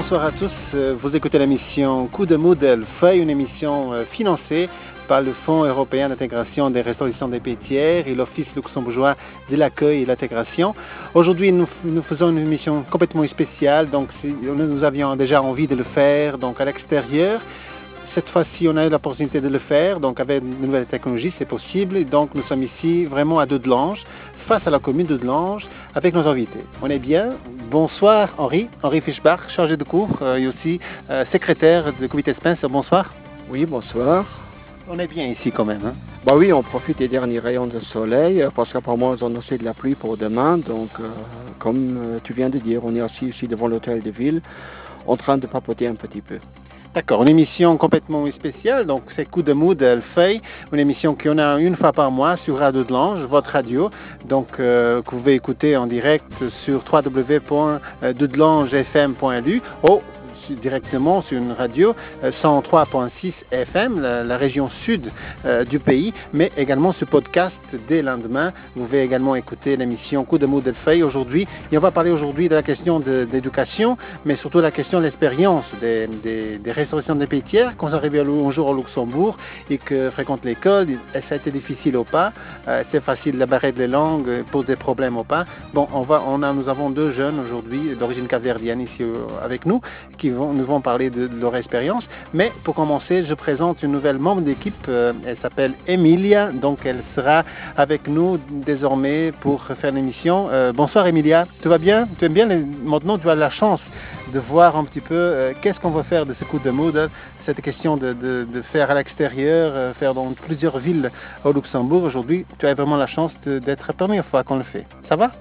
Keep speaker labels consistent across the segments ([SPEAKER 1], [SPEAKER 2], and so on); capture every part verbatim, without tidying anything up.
[SPEAKER 1] bonsoir à tous. Vous écoutez l'émission Coup de Moodle Feuille, une émission financée par le Fonds européen d'intégration des restaurations des pays tiers et l'Office luxembourgeois de l'accueil et l'intégration. Aujourd'hui, nous, nous faisons une émission complètement spéciale, donc nous avions déjà envie de le faire donc à l'extérieur. Cette fois-ci, on a eu l'opportunité de le faire, donc avec de nouvelles technologies, c'est possible. Donc nous sommes ici vraiment à Dudelange, face à la commune de Dudelange, avec nos invités. On est bien. Bonsoir Henri, Henri Fischbach, chargé de cours euh, et aussi euh, secrétaire du comité Spencer. Bonsoir.
[SPEAKER 2] Oui, bonsoir.
[SPEAKER 1] On est bien ici quand même. Hein?
[SPEAKER 2] Bah oui, on profite des derniers rayons de soleil, parce qu'apparemment ils ont annoncé de la pluie pour demain. Donc, euh, comme euh, tu viens de dire, on est assis ici devant l'hôtel de ville, en train de papoter un petit peu.
[SPEAKER 1] D'accord, une émission complètement spéciale, donc c'est Coup de Moodle Feuille, une émission qu'on a une fois par mois sur Radio Dudelange, votre radio, donc euh, que vous pouvez écouter en direct sur w w w point dudelange f m point l u ou directement sur une radio euh, cent trois point six F M, la, la région sud euh, du pays, mais également ce podcast dès le lendemain. Vous pouvez également écouter l'émission Coup de Moodle Feuille aujourd'hui. Et on va parler aujourd'hui de la question de, d'éducation, mais surtout de la question de l'expérience des, des, des restaurations des pays tiers quand on arrive un jour au Luxembourg et que fréquente l'école. Ça a été difficile ou pas, euh, c'est facile la barrière des langues pose des problèmes ou pas. Bon, on va, on a, nous avons deux jeunes aujourd'hui d'origine capverdienne ici euh, avec nous qui vont nous vont parler de, de leur expérience. Mais pour commencer, je présente une nouvelle membre d'équipe. Euh, elle s'appelle Emilia, donc elle sera avec nous désormais pour faire l'émission. Euh, bonsoir Emilia, tout va bien? Tu aimes bien les... Maintenant, tu as la chance de voir un petit peu euh, qu'est-ce qu'on va faire de ce coup de Moodle, cette question de, de, de faire à l'extérieur, euh, faire dans plusieurs villes au Luxembourg. Aujourd'hui, tu as vraiment la chance de, d'être la première fois qu'on le fait. Ça va?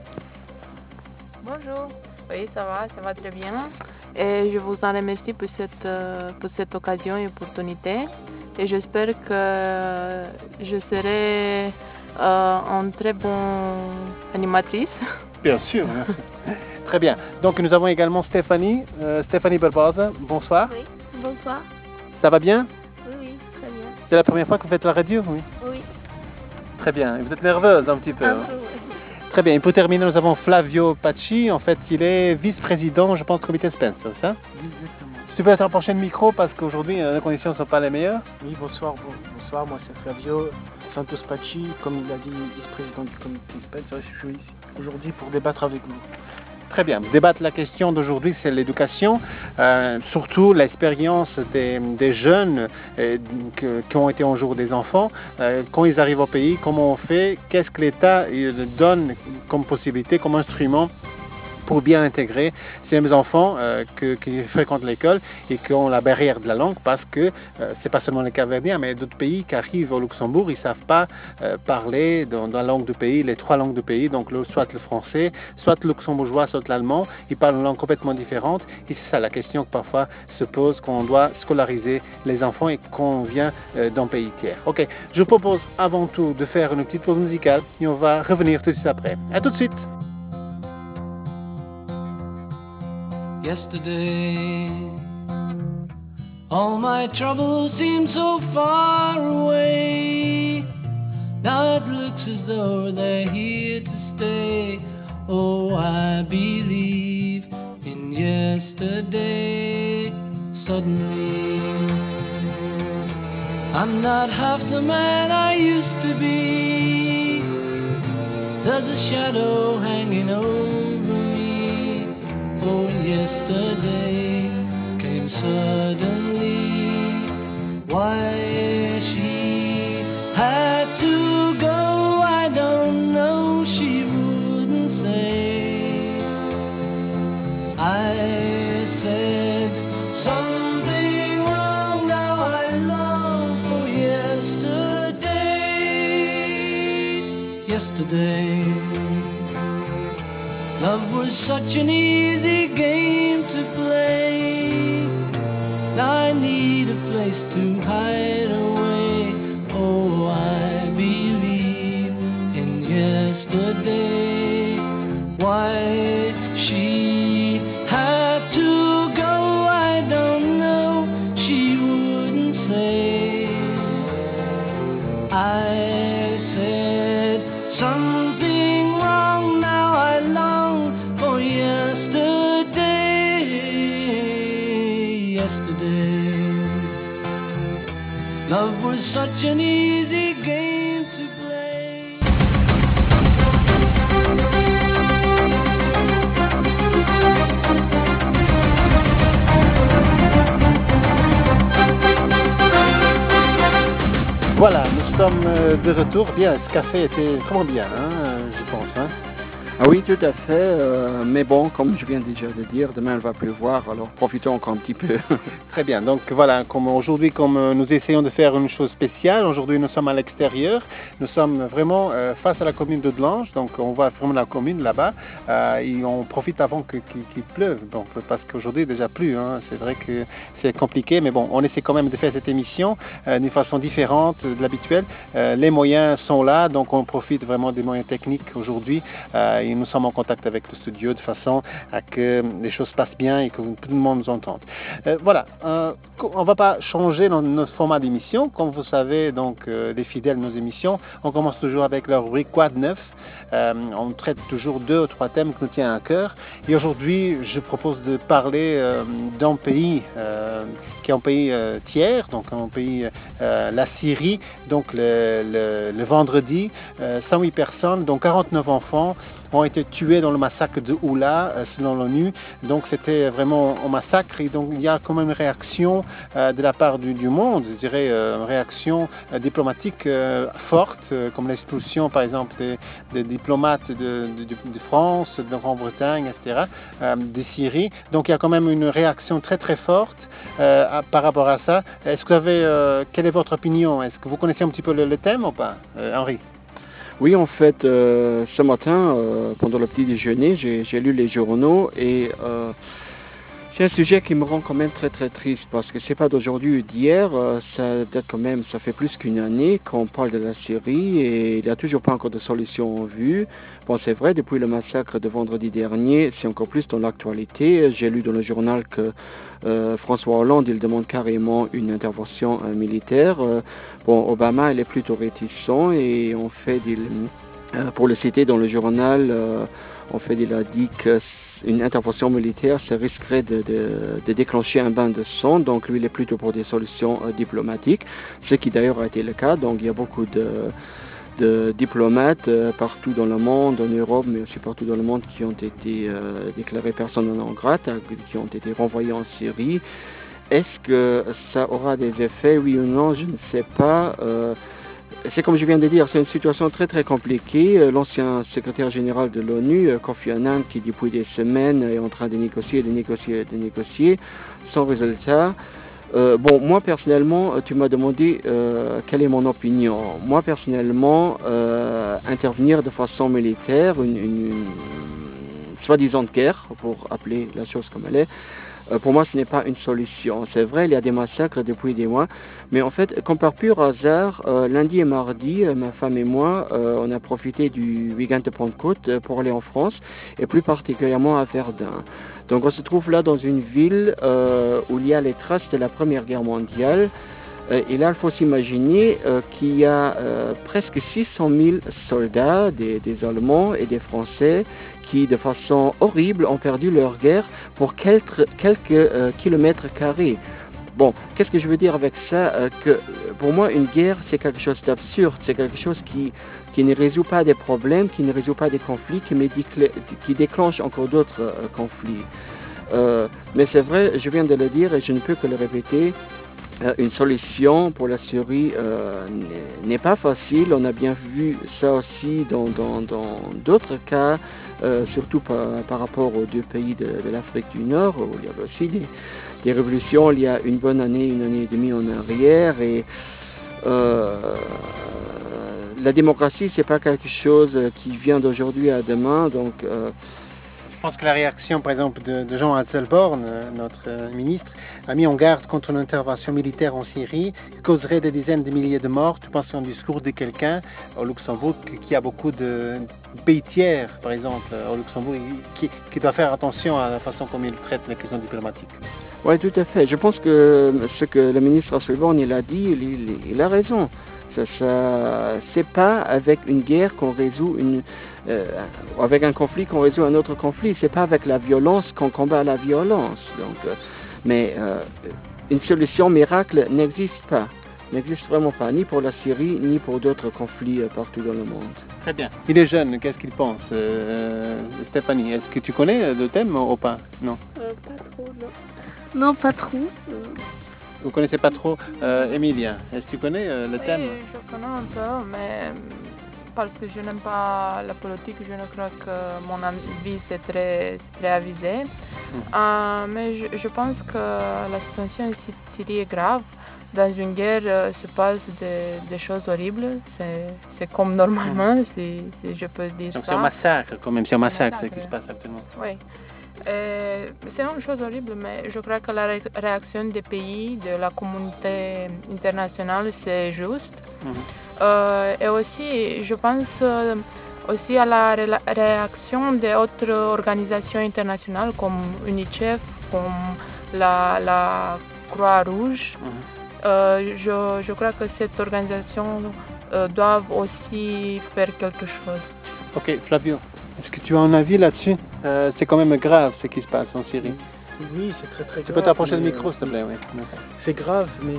[SPEAKER 3] Bonjour, oui, ça va, ça va très bien. Et je vous en remercie pour cette, euh, pour cette occasion et opportunité. Et j'espère que je serai euh, une très bonne animatrice.
[SPEAKER 1] Bien sûr. Très bien. Donc nous avons également Stéphanie, euh, Stéphanie Berbaza. Bonsoir.
[SPEAKER 4] Oui, bonsoir.
[SPEAKER 1] Ça va bien?
[SPEAKER 4] Oui, oui, très bien.
[SPEAKER 1] C'est la première fois que vous faites la radio? Oui.
[SPEAKER 4] Oui.
[SPEAKER 1] Très bien. Et vous êtes nerveuse un petit peu?
[SPEAKER 4] Un
[SPEAKER 1] hein?
[SPEAKER 4] peu, oui.
[SPEAKER 1] Très bien. Et pour terminer, nous avons Flavio Pacci. En fait, il est vice-président, je pense, du comité Spencer, c'est ça?
[SPEAKER 5] Exactement.
[SPEAKER 1] Tu peux être approché le micro parce qu'aujourd'hui, euh, les conditions ne sont pas les meilleures.
[SPEAKER 5] Oui, bonsoir, bon, bonsoir, moi c'est Flavio Santos Pacci, comme il a dit, vice-président du comité Spencer. Je suis ici aujourd'hui pour débattre avec vous.
[SPEAKER 1] Très bien. Débattre la question d'aujourd'hui, c'est l'éducation, euh, surtout l'expérience des, des jeunes euh, que, qui ont été un jour des enfants. Euh, quand ils arrivent au pays, comment on fait? Qu'est-ce que l'État donne comme possibilité, comme instrument pour bien intégrer ces enfants euh, que, qui fréquentent l'école et qui ont la barrière de la langue, parce que euh, c'est pas seulement les Capverdiens, mais d'autres pays qui arrivent au Luxembourg, ils savent pas euh, parler dans, dans la langue du pays, les trois langues du pays, donc le, soit le français, soit le luxembourgeois, soit l'allemand. Ils parlent une langue complètement différente et c'est ça la question que parfois se pose quand on doit scolariser les enfants et qu'on vient euh, d'un pays tiers. Ok, je vous propose avant tout de faire une petite pause musicale et on va revenir tout de suite après. À tout de suite.
[SPEAKER 6] Yesterday, all my troubles seem so far away. Now it looks as though they're here to stay. Oh, I believe in yesterday. Suddenly, I'm not half the man I used to be. There's a shadow hanging over me. Oh, yesterday came suddenly. Why she had to go, I don't know, she wouldn't say. I said something wrong, now I long for yesterday. Yesterday, love was such an easy game to play. Now I need a place to hide away. Oh, I believe in yesterday. Why she had to go, I don't know, she wouldn't say. I said something wrong, now I long for yesterday. Love was such an easy game to play.
[SPEAKER 1] Voilà, nous sommes euh, de retour. Bien, ce café était vraiment bien, hein, je pense. Hein.
[SPEAKER 2] Ah oui, tout à fait, euh, mais bon, comme je viens déjà de dire, demain il va pleuvoir, alors profitons encore un petit peu.
[SPEAKER 1] Très bien, donc voilà, comme aujourd'hui, comme euh, nous essayons de faire une chose spéciale, aujourd'hui nous sommes à l'extérieur, nous sommes vraiment euh, face à la commune de Delange, donc on voit vraiment la commune là-bas, euh, et on profite avant que, qu'il, qu'il pleuve, donc, parce qu'aujourd'hui déjà plu, hein, c'est vrai que c'est compliqué, mais bon, on essaie quand même de faire cette émission euh, d'une façon différente de l'habituel, euh, les moyens sont là, donc on profite vraiment des moyens techniques aujourd'hui, euh, et nous sommes en contact avec le studio de façon à que les choses passent bien et que tout le monde nous entende. Euh, voilà, euh, on ne va pas changer dans notre format d'émission. Comme vous savez, donc, euh, les fidèles de nos émissions, on commence toujours avec la rubrique Quoi de neuf. Euh, on traite toujours deux ou trois thèmes qui nous tiennent à cœur. Et aujourd'hui, je propose de parler euh, d'un pays euh, qui est un pays euh, tiers, donc un pays, euh, la Syrie. Donc le, le, le vendredi, euh, cent huit personnes, dont quarante-neuf enfants, ont été tués dans le massacre de Oula, euh, selon l'ONU. Donc c'était vraiment un massacre et donc il y a quand même une réaction euh, de la part du, du monde, je dirais euh, une réaction euh, diplomatique euh, forte, euh, comme l'expulsion par exemple des, des diplomates de, de, de France, de Grande-Bretagne, et cetera, euh, de Syrie. Donc il y a quand même une réaction très très forte euh, à, par rapport à ça. Est-ce que vous avez, euh, quelle est votre opinion? Est-ce que vous connaissez un petit peu le, le thème ou pas, euh, Henri?
[SPEAKER 2] Oui, en fait, euh, ce matin, euh, pendant le petit déjeuner, j'ai, j'ai lu les journaux et euh, c'est un sujet qui me rend quand même très très triste parce que c'est pas d'aujourd'hui ou d'hier, euh, ça date quand même, ça fait plus qu'une année qu'on parle de la Syrie et il n'y a toujours pas encore de solution en vue. Bon, c'est vrai, depuis le massacre de vendredi dernier, c'est encore plus dans l'actualité. J'ai lu dans le journal que euh, François Hollande, il demande carrément une intervention euh, militaire. Euh, bon, Obama, il est plutôt réticent et en fait, il, euh, pour le citer dans le journal, euh, en fait, il a dit que une intervention militaire, ça risquerait de, de, de déclencher un bain de sang. Donc lui, il est plutôt pour des solutions euh, diplomatiques, ce qui d'ailleurs a été le cas. Donc il y a beaucoup de, de diplomates euh, partout dans le monde, en Europe, mais aussi partout dans le monde, qui ont été euh, déclarés personnes non grata, qui ont été renvoyés en Syrie. Est-ce que ça aura des effets, oui ou non? Je ne sais pas. Euh, C'est comme je viens de dire, c'est une situation très très compliquée. L'ancien secrétaire général de l'ONU, Kofi Annan, qui depuis des semaines est en train de négocier, de négocier, de négocier, sans résultat. Euh, bon, moi personnellement, tu m'as demandé euh, quelle est mon opinion. Moi personnellement, euh, intervenir de façon militaire, une, une, une soi-disant guerre, pour appeler la chose comme elle est, Euh, pour moi, ce n'est pas une solution. C'est vrai, il y a des massacres depuis des mois, mais en fait, comme par pur hasard, euh, lundi et mardi, euh, ma femme et moi, euh, on a profité du week-end de Pentecôte euh, pour aller en France, et plus particulièrement à Verdun. Donc on se trouve là dans une ville euh, où il y a les traces de la Première Guerre mondiale, euh, et là, il faut s'imaginer euh, qu'il y a euh, presque six cent mille soldats, des, des Allemands et des Français, qui, de façon horrible, ont perdu leur guerre pour quelques, quelques euh, kilomètres carrés. Bon, qu'est-ce que je veux dire avec ça? euh, que pour moi, une guerre, c'est quelque chose d'absurde, c'est quelque chose qui, qui ne résout pas des problèmes, qui ne résout pas des conflits, qui, qui déclenche encore d'autres euh, conflits. Euh, mais c'est vrai, je viens de le dire et je ne peux que le répéter, euh, une solution pour la Syrie euh, n'est pas facile. On a bien vu ça aussi dans, dans, dans d'autres cas, euh, surtout par, par rapport aux deux pays de, de l'Afrique du Nord, où il y avait aussi des, des révolutions il y a une bonne année, une année et demie en arrière. Et euh, la démocratie, c'est pas quelque chose qui vient d'aujourd'hui à demain, donc euh,
[SPEAKER 1] je pense que la réaction, par exemple, de, de Jean Asselborn, notre euh, ministre, a mis en garde contre une intervention militaire en Syrie qui causerait des dizaines de milliers de morts. Tu penses à un discours de quelqu'un au Luxembourg qui a beaucoup de pays tiers, par exemple, au Luxembourg, qui, qui doit faire attention à la façon comme il traite les questions diplomatiques.
[SPEAKER 2] Oui, tout à fait. Je pense que ce que le ministre Asselborn il a dit, il, il, il a raison. Ça, ça, c'est pas avec une guerre qu'on résout une, euh, avec un conflit qu'on résout un autre conflit. C'est pas avec la violence qu'on combat la violence. Donc, euh, mais euh, une solution miracle n'existe pas. n'existe vraiment pas, ni pour la Syrie, ni pour d'autres conflits euh, partout dans le monde.
[SPEAKER 1] Très bien. Il est jeune, qu'est-ce qu'il pense euh, Stéphanie, est-ce que tu connais le thème ou pas? Non.
[SPEAKER 4] Euh, pas trop, non. Non, pas trop. Euh,
[SPEAKER 1] Vous connaissez pas trop euh, Emilia, est-ce que tu connais euh, le
[SPEAKER 3] Oui,
[SPEAKER 1] thème?
[SPEAKER 3] je connais un peu, mais parce que je n'aime pas la politique, je ne crois que mon avis c'est très, très avisé.
[SPEAKER 1] Mhm.
[SPEAKER 3] Euh, mais je, je pense que la situation en Syrie est grave. Dans une guerre euh, se passent des, des choses horribles, c'est c'est comme normalement, si, si je peux dire
[SPEAKER 1] Donc
[SPEAKER 3] ça.
[SPEAKER 1] c'est un massacre quand même, c'est un massacre ce
[SPEAKER 3] massacre.
[SPEAKER 1] qui se passe actuellement.
[SPEAKER 3] Oui. Euh, c'est une chose horrible, mais je crois que la ré- réaction des pays, de la communauté internationale, c'est juste.
[SPEAKER 1] Mhm.
[SPEAKER 3] Euh, et aussi, je pense euh, aussi à la ré- réaction d'autres organisations internationales comme UNICEF, comme la, la Croix-Rouge.
[SPEAKER 1] Mhm.
[SPEAKER 3] Euh, je, je crois que cette organisation euh, doit aussi faire quelque chose.
[SPEAKER 1] Ok, Flavio, est-ce que tu as un avis là-dessus? Euh, c'est quand même grave ce qui se passe en Syrie.
[SPEAKER 5] Oui, c'est très très
[SPEAKER 1] Tu
[SPEAKER 5] grave.
[SPEAKER 1] peux t'approcher du
[SPEAKER 5] mais,
[SPEAKER 1] micro,
[SPEAKER 5] euh,
[SPEAKER 1] s'il te plaît, oui.
[SPEAKER 5] C'est grave, mais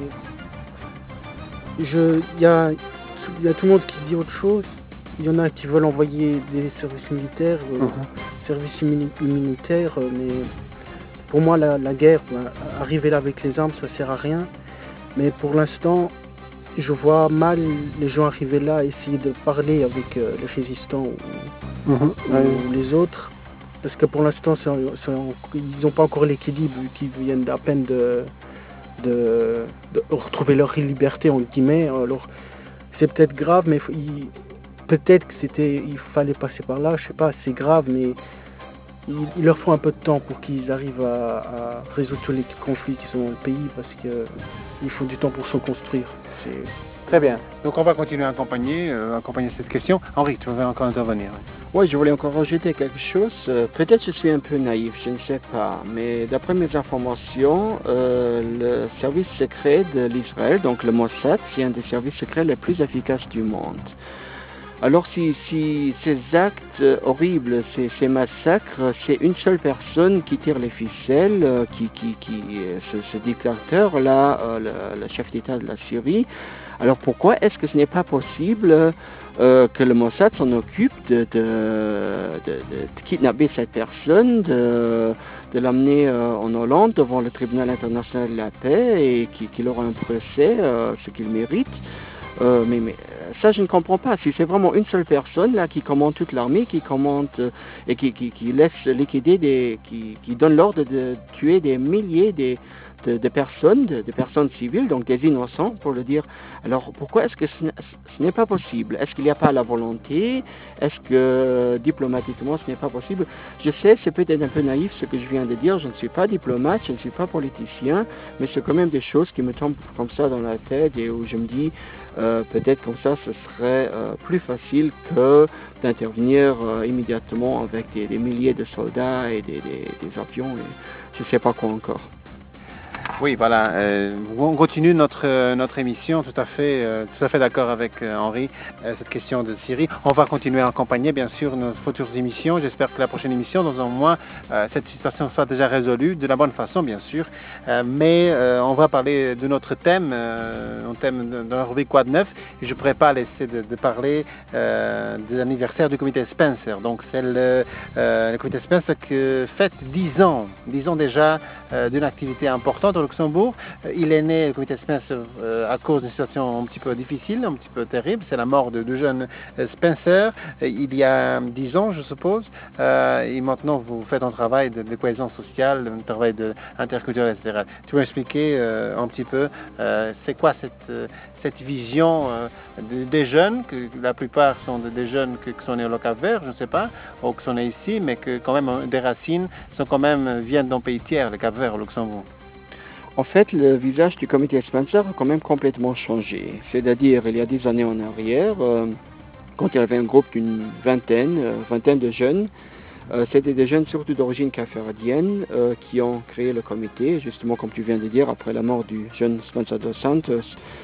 [SPEAKER 5] je, il y a, il y a tout le monde qui dit autre chose. Il y en a qui veulent envoyer des services militaires, euh,
[SPEAKER 1] Mhm.
[SPEAKER 5] services immuni- immunitaires, euh, mais pour moi la, la guerre, bah, arriver là avec les armes, ça sert à rien. Mais pour l'instant, je vois mal les gens arriver là, essayer de parler avec euh, les résistants ou,
[SPEAKER 1] Mhm.
[SPEAKER 5] ou
[SPEAKER 1] Ouais.
[SPEAKER 5] les autres. Parce que pour l'instant, c'est en- c'est en- ils n'ont pas encore l'équilibre, vu qu'ils viennent à peine de, de, de retrouver leur liberté, en guillemets. Alors, c'est peut-être grave, mais faut- il- peut-être que c'était, il fallait passer par là, je sais pas, c'est grave, mais il, il leur faut un peu de temps pour qu'ils arrivent à, à résoudre tous les conflits qui sont dans le pays, parce que il faut du temps pour se construire. C'est-
[SPEAKER 1] Très bien. Donc on va continuer à accompagner, euh, accompagner cette question. Henri, tu veux encore intervenir?
[SPEAKER 2] Oui, je voulais encore rajouter quelque chose. Euh, Peut-être je suis un peu naïf, je ne sais pas, mais d'après mes informations, euh, le service secret de l'Israël, donc le Mossad, c'est un des services secrets les plus efficaces du monde. Alors si, si ces actes euh, horribles, ces, ces massacres, c'est une seule personne qui tire les ficelles, euh, qui, qui, qui, euh, ce, ce dictateur-là, euh, le, le chef d'État de la Syrie, alors pourquoi est-ce que ce n'est pas possible euh, que le Mossad s'en occupe de, de, de, de, de kidnapper cette personne, de, de l'amener euh, en Hollande devant le tribunal international de la paix et qu'il qui aura un procès, euh, ce qu'il mérite. Euh, mais, mais ça, je ne comprends pas. Si c'est vraiment une seule personne là qui commande toute l'armée, qui commande euh, et qui, qui, qui laisse liquider des, qui, qui donne l'ordre de tuer des milliers des, de, de personnes, de, de personnes civiles, donc des innocents, pour le dire. Alors pourquoi est-ce que ce n'est- ce n'est pas possible? Est-ce qu'il n'y a pas la volonté? Est-ce que diplomatiquement ce n'est pas possible? Je sais, c'est peut-être un peu naïf ce que je viens de dire. Je ne suis pas diplomate, je ne suis pas politicien, mais c'est quand même des choses qui me tombent comme ça dans la tête et où je me dis euh, peut-être comme ça ce serait euh, plus facile que d'intervenir euh, immédiatement avec des, des milliers de soldats et des, des, des avions et je ne sais pas quoi encore.
[SPEAKER 1] Oui, voilà. euh, on continue notre euh, notre émission. Tout à fait, euh, tout à fait d'accord avec euh, Henri. euh, cette question de Syrie. On va continuer à accompagner, bien sûr, nos futures émissions. J'espère que la prochaine émission, dans un mois, euh, cette situation sera déjà résolue de la bonne façon, bien sûr. Euh, mais euh, on va parler de notre thème, euh, un thème de, de la rubrique Quoi de neuf. Et je ne pourrais pas laisser de, de parler euh, de l'anniversaire du comité Spencer. Donc, c'est le, euh, le comité Spencer qui fête dix ans, dix ans déjà euh, d'une activité importante au Luxembourg. Euh, il est né, le comité Spencer, euh, à cause d'une situation un petit peu difficile, un petit peu terrible. C'est la mort de deux jeunes euh, Spencer, euh, il y a dix ans, je suppose. Euh, et maintenant, vous faites un travail de, de cohésion sociale, un travail interculturel, et cetera. Tu peux expliquer euh, un petit peu, euh, c'est quoi cette, euh, cette vision euh, de, des jeunes, que la plupart sont de, des jeunes que, qui sont nés au Cap-Vert, je ne sais pas, ou qui sont nés ici, mais que quand même euh, des racines sont quand même, viennent d'un pays tiers, le Cap-Vert, au Luxembourg.
[SPEAKER 2] En fait, le visage du comité Spencer a quand même complètement changé. C'est-à-dire, il y a des années en arrière, euh, quand il y avait un groupe d'une vingtaine, euh, vingtaine de jeunes, euh, c'était des jeunes surtout d'origine capverdienne euh, qui ont créé le comité, justement comme tu viens de dire, après la mort du jeune Spencer dos Santos.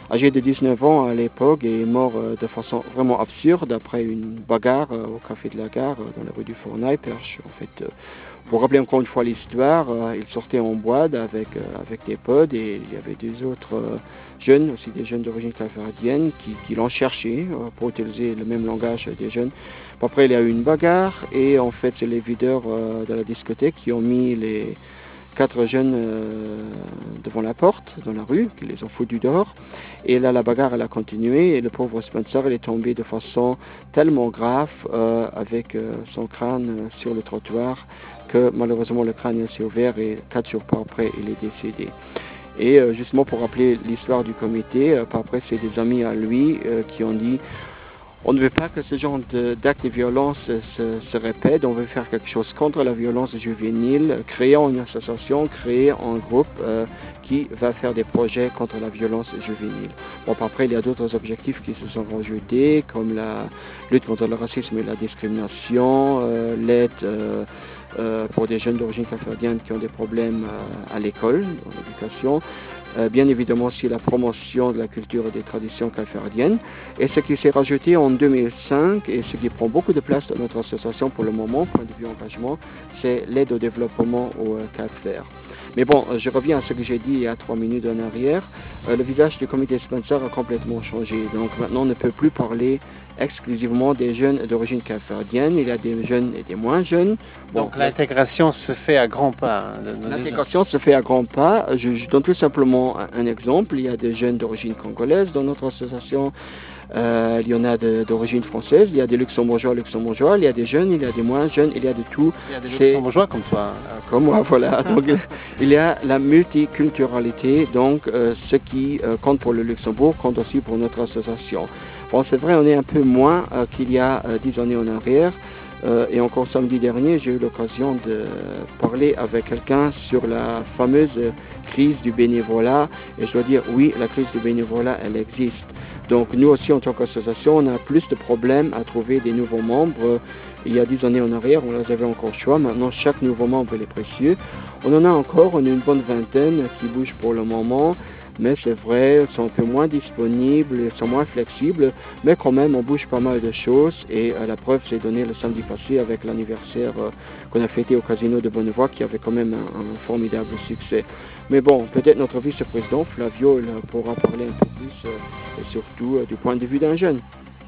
[SPEAKER 2] âgé de dix-neuf ans à l'époque, et est mort euh, de façon vraiment absurde après une bagarre euh, au café de la gare, euh, dans la rue du Fournaille-Perche. En fait, euh, pour rappeler encore une fois l'histoire, euh, il sortait en boîte avec, euh, avec des potes, et il y avait des autres euh, jeunes, aussi des jeunes d'origine capverdienne, qui, qui l'ont cherché, euh, pour utiliser le même langage des jeunes. Après, il y a eu une bagarre, et en fait, c'est les videurs euh, de la discothèque qui ont mis les quatre jeunes euh, devant la porte, dans la rue, qui les ont foutus dehors. Et là, la bagarre, elle a continué, et le pauvre Spencer, il est tombé de façon tellement grave, euh, avec euh, son crâne euh, sur le trottoir, que malheureusement, le crâne s'est ouvert, et quatre jours par après, il est décédé. Et euh, justement, pour rappeler l'histoire du comité, euh, par après, c'est des amis à lui euh, qui ont dit: on ne veut pas que ce genre d'actes de, de violence se, se répète, on veut faire quelque chose contre la violence juvénile, créant une association, créer un groupe euh, qui va faire des projets contre la violence juvénile. Bon, après, il y a d'autres objectifs qui se sont rajoutés, comme la lutte contre le racisme et la discrimination, euh, l'aide euh, euh, pour des jeunes d'origine capverdienne qui ont des problèmes euh, à l'école, dans l'éducation. Euh, bien évidemment aussi la promotion de la culture et des traditions capverdiennes. Et ce qui s'est rajouté en deux mille cinq, et ce qui prend beaucoup de place dans notre association pour le moment, point de vue engagement, c'est l'aide au développement au euh, Cap-Vert. Mais bon, euh, je reviens à ce que j'ai dit il y a trois minutes en arrière. Euh, le visage du comité Spencer a complètement changé. Donc maintenant, on ne peut plus parler exclusivement des jeunes d'origine capverdienne. Il y a des jeunes et des moins jeunes. Bon,
[SPEAKER 1] donc l'intégration se fait à grands pas.
[SPEAKER 2] L'intégration se fait à grands pas. Je, je donne tout simplement un, un exemple. Il y a des jeunes d'origine congolaise dans notre association. Euh, il y en a d'origine française, il y a des luxembourgeois, luxembourgeois, il y a des jeunes, il y a des moins jeunes, il y a de tout.
[SPEAKER 1] Il y a des luxembourgeois comme toi.
[SPEAKER 2] Comme moi, voilà. Donc, il y a la multiculturalité, donc euh, ce qui euh, compte pour le Luxembourg compte aussi pour notre association. Bon, c'est vrai, on est un peu moins euh, qu'il y a euh, dix années en arrière. Euh, et encore samedi dernier, j'ai eu l'occasion de parler avec quelqu'un sur la fameuse crise du bénévolat. Et je dois dire, oui, la crise du bénévolat, elle existe. Donc nous aussi, en tant qu'association, on a plus de problèmes à trouver des nouveaux membres. Il y a dix années en arrière, on les avait encore choix. Maintenant, chaque nouveau membre, il est précieux. On en a encore, on a une bonne vingtaine qui bougent pour le moment. Mais c'est vrai, ils sont un peu moins disponibles, ils sont moins flexibles, mais quand même on bouge pas mal de choses, et euh, la preuve s'est donnée le samedi passé avec l'anniversaire euh, qu'on a fêté au Casino de Bonnevoie, qui avait quand même un, un formidable succès. Mais bon, peut-être notre vice-président Flavio il pourra parler un peu plus, euh, et surtout euh, du point de vue d'un jeune.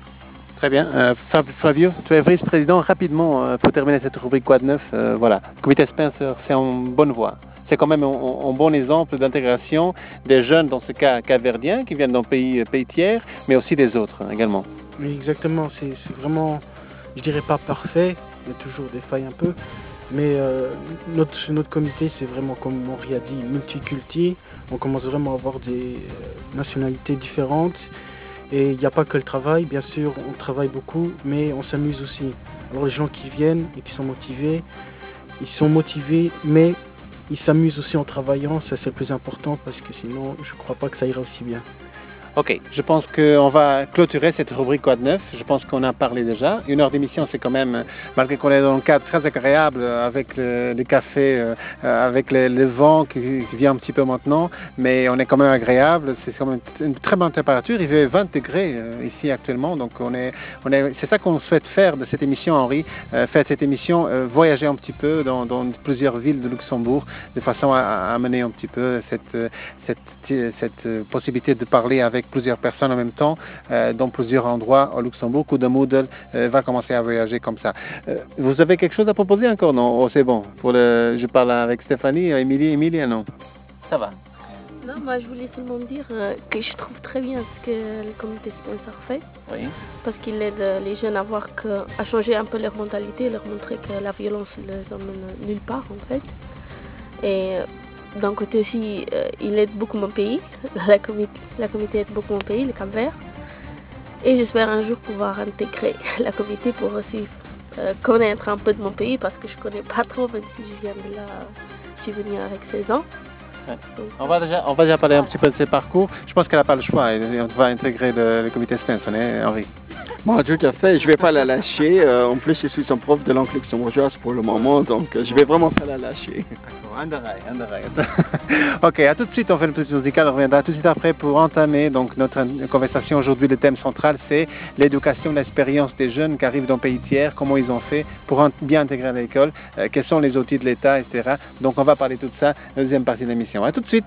[SPEAKER 1] Très bien. Euh, Flavio, tu es vice-président. Rapidement, euh, pour terminer cette rubrique Quoi de neuf, euh, voilà, le comité Spencer, c'est en bonne voie. C'est quand même un, un bon exemple d'intégration des jeunes, dans ce cas capverdiens, qui viennent d'un pays, pays tiers, mais aussi des autres hein, également.
[SPEAKER 5] Oui, exactement. C'est vraiment, je dirais pas parfait, il y a toujours des failles un peu, mais euh, notre, notre comité, c'est vraiment, comme Henri a dit, multiculti. On commence vraiment à avoir des euh, nationalités différentes. Et il n'y a pas que le travail, bien sûr, on travaille beaucoup, mais on s'amuse aussi. Alors les gens qui viennent et qui sont motivés, ils sont motivés, mais ils s'amusent aussi en travaillant, ça c'est le plus important, parce que sinon, je ne crois pas que ça ira aussi bien.
[SPEAKER 1] Ok, je pense qu'on va clôturer cette rubrique Quoi de neuf. Je pense qu'on a parlé déjà. Une heure d'émission, c'est quand même, malgré qu'on est dans un cadre très agréable, avec le, le café, euh, avec le, le vent qui, qui vient un petit peu maintenant, mais on est quand même agréable. C'est quand même une très bonne température. Il fait vingt degrés euh, ici actuellement, donc on est, on est, c'est ça qu'on souhaite faire de cette émission, Henri, euh, faire cette émission, euh, voyager un petit peu dans, dans plusieurs villes de Luxembourg, de façon à, à amener un petit peu cette, cette, cette possibilité de parler avec plusieurs personnes en même temps euh, dans plusieurs endroits au Luxembourg. Coup de Moodle euh, va commencer à voyager comme ça. Euh, vous avez quelque chose à proposer encore? Non, oh, c'est bon. Pour le, je parle avec Stéphanie, Émilie, Émilie, non? Ça va.
[SPEAKER 4] Non, moi je voulais seulement dire euh, que je trouve très bien ce que le comité Spencer fait.
[SPEAKER 1] Oui.
[SPEAKER 4] Parce qu'il aide les jeunes à voir que, à changer un peu leur mentalité, leur montrer que la violence ne les emmène nulle part en fait. Et d'un côté aussi, euh, il aide beaucoup mon pays, la comité, la comité aide beaucoup mon pays, le Cap-Vert. Et j'espère un jour pouvoir intégrer la comité pour aussi euh, connaître un peu de mon pays, parce que je connais pas trop, même si je viens de là, je suis venue avec seize ans.
[SPEAKER 1] Ouais. Donc, on, va déjà, on va déjà parler voilà. un petit peu de ses parcours. Je pense qu'elle n'a pas le choix, on va intégrer le, le comité Spencer, hein, Henri.
[SPEAKER 2] Bon, tout à fait, je ne vais pas la lâcher. Euh, en plus, je suis son prof de langue luxembourgeoise pour le moment, donc euh, je vais vraiment pas la lâcher.
[SPEAKER 1] Anderai, Anderai. Ok, à tout de suite, on fait une petite musicale, on reviendra tout de suite après pour entamer donc notre conversation. Aujourd'hui, le thème central, c'est l'éducation, l'expérience des jeunes qui arrivent dans pays tiers, comment ils ont fait pour bien intégrer à l'école, euh, quels sont les outils de l'État, et cetera. Donc, on va parler de tout ça dans la deuxième partie de l'émission. À tout de suite.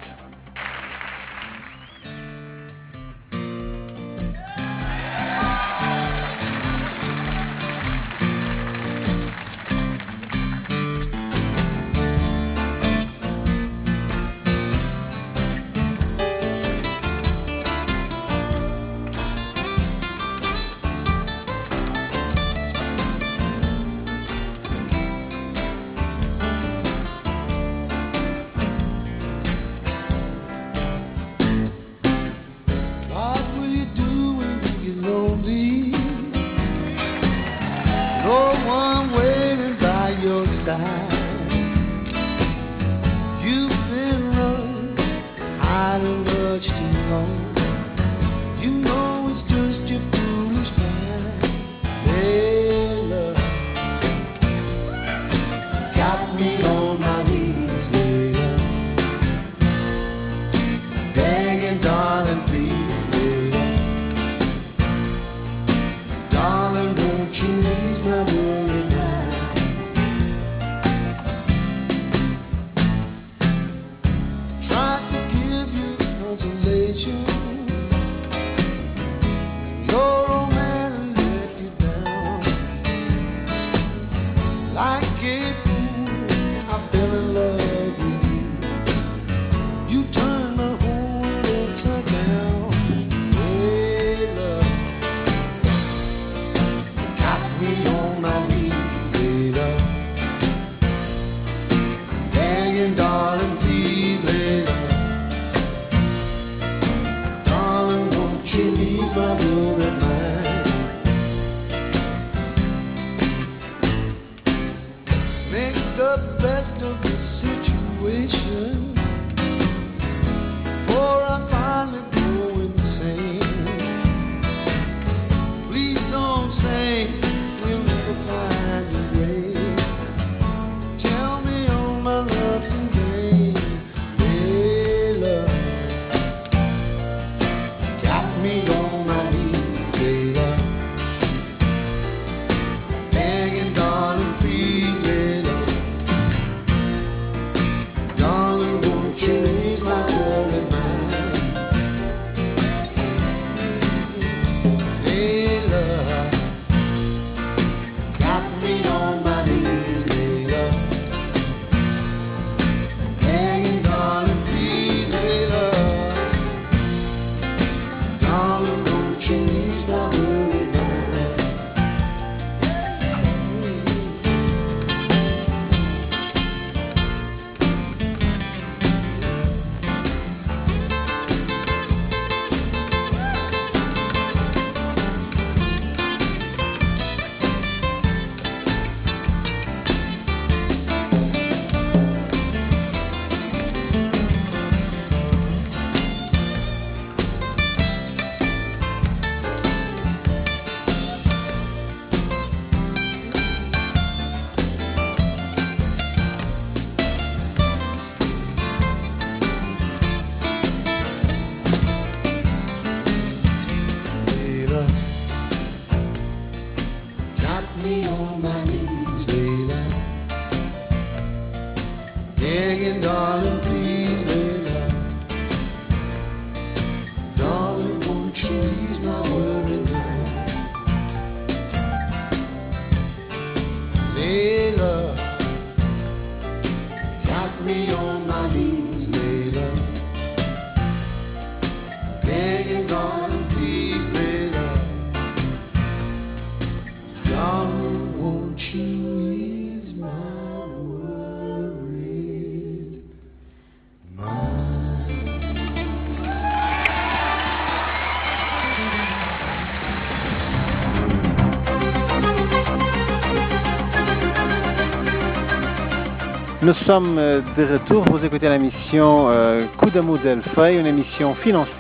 [SPEAKER 1] Nous sommes de retour, vous écoutez l'émission euh, Coup de mou d'Elfeuille, une émission financée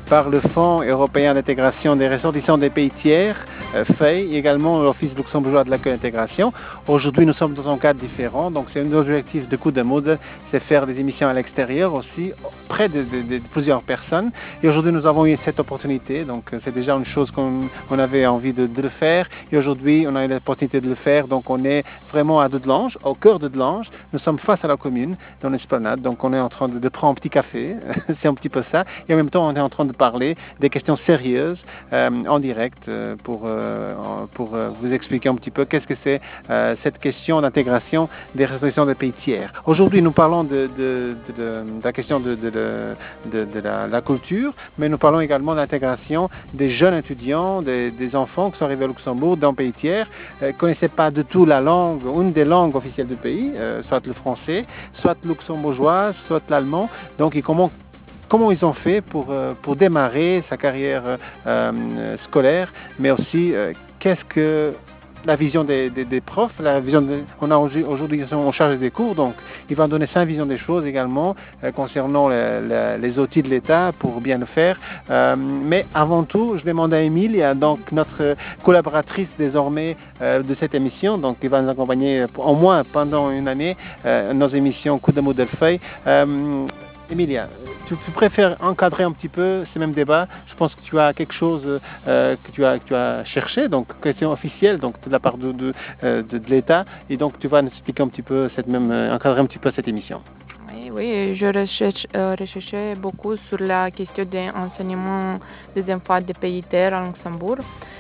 [SPEAKER 1] par le Fonds européen d'intégration des ressortissants des pays tiers, euh, F E I, et également l'Office luxembourgeois de l'accueil et d'intégration. Aujourd'hui, nous sommes dans un cadre différent, donc c'est un des objectifs de Coup de Mood, c'est faire des émissions à l'extérieur aussi, près de, de, de plusieurs personnes. Et aujourd'hui, nous avons eu cette opportunité, donc c'est déjà une chose qu'on on avait envie de, de le faire. Et aujourd'hui, on a eu l'opportunité de le faire, donc on est vraiment à Dudelange, au cœur de Dudelange. Nous sommes face à la commune, dans l'esplanade, donc on est en train de, de prendre un petit café, c'est un petit peu ça. Et en même temps, on est en train de parler des questions sérieuses euh, en direct euh, pour, euh, pour euh, vous expliquer un petit peu qu'est-ce que c'est euh, cette question d'intégration des ressortissants des pays tiers. Aujourd'hui, nous parlons de, de, de, de, de la question de, de, de, de la, la culture, mais nous parlons également de l'intégration des jeunes étudiants, des, des enfants qui sont arrivés au Luxembourg dans le pays tiers, ne euh, connaissaient pas du tout la langue, une des langues officielles du pays, euh, soit le français, soit le luxembourgeois, soit l'allemand. Donc, et comment Comment ils ont fait pour, euh, pour démarrer sa carrière euh, scolaire, mais aussi euh, qu'est-ce que la vision des, des, des profs, la vision de, on a aujourd'hui en charge des cours, donc il va donner sa vision des choses également euh, concernant le, le, les outils de l'État pour bien le faire. Euh, mais avant tout, je demande à Emilia, donc notre collaboratrice désormais euh, de cette émission, donc qui va nous accompagner au moins pendant une année euh, nos émissions Coup de Mood F E I. Euh, Emilia, tu, tu préfères encadrer un petit peu ce même débat. Je pense que tu as quelque chose euh, que, tu as, que tu as cherché, donc question officielle, donc de la part de, de, de, de l'État, et donc tu vas nous expliquer un petit peu cette même, encadrer un petit peu cette émission.
[SPEAKER 3] Oui, oui, je recherche, euh, recherchais beaucoup sur la question de l'enseignement des enfants des pays tiers à Luxembourg.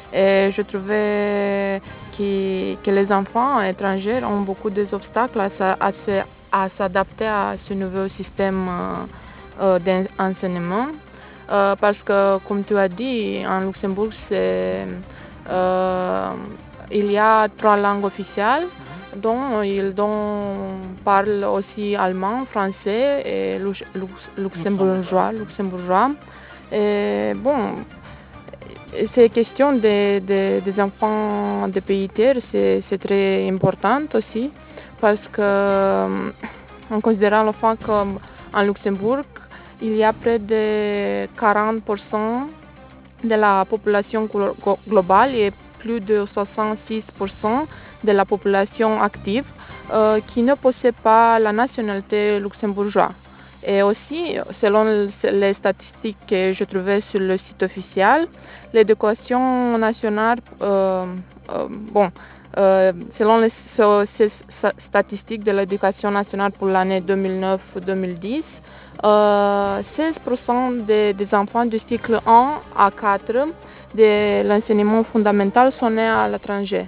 [SPEAKER 3] Et je trouvais que, que les enfants étrangers ont beaucoup d'obstacles à, à, à s'adapter à ce nouveau système euh, euh, d'enseignement. Euh, parce que, comme tu as dit, en Luxembourg, c'est, euh, il y a trois langues officielles, dont ils dont parlent aussi allemand, français et lux, lux, luxembourgeois. luxembourgeois. Et bon, ces questions de, de, des enfants des pays tiers, c'est très important aussi, parce que, en considérant le fait qu'en Luxembourg, il y a près de quarante pour cent de la population globale et plus de soixante-six pour cent de la population active euh, qui ne possède pas la nationalité luxembourgeoise. Et aussi, selon les statistiques que je trouvais sur le site officiel, l'éducation nationale, euh, euh, bon, euh, selon les, ces statistiques de l'éducation nationale pour l'année deux mille neuf deux mille dix, euh, seize pour cent des, des enfants du cycle un à quatre de l'enseignement fondamental sont nés à l'étranger.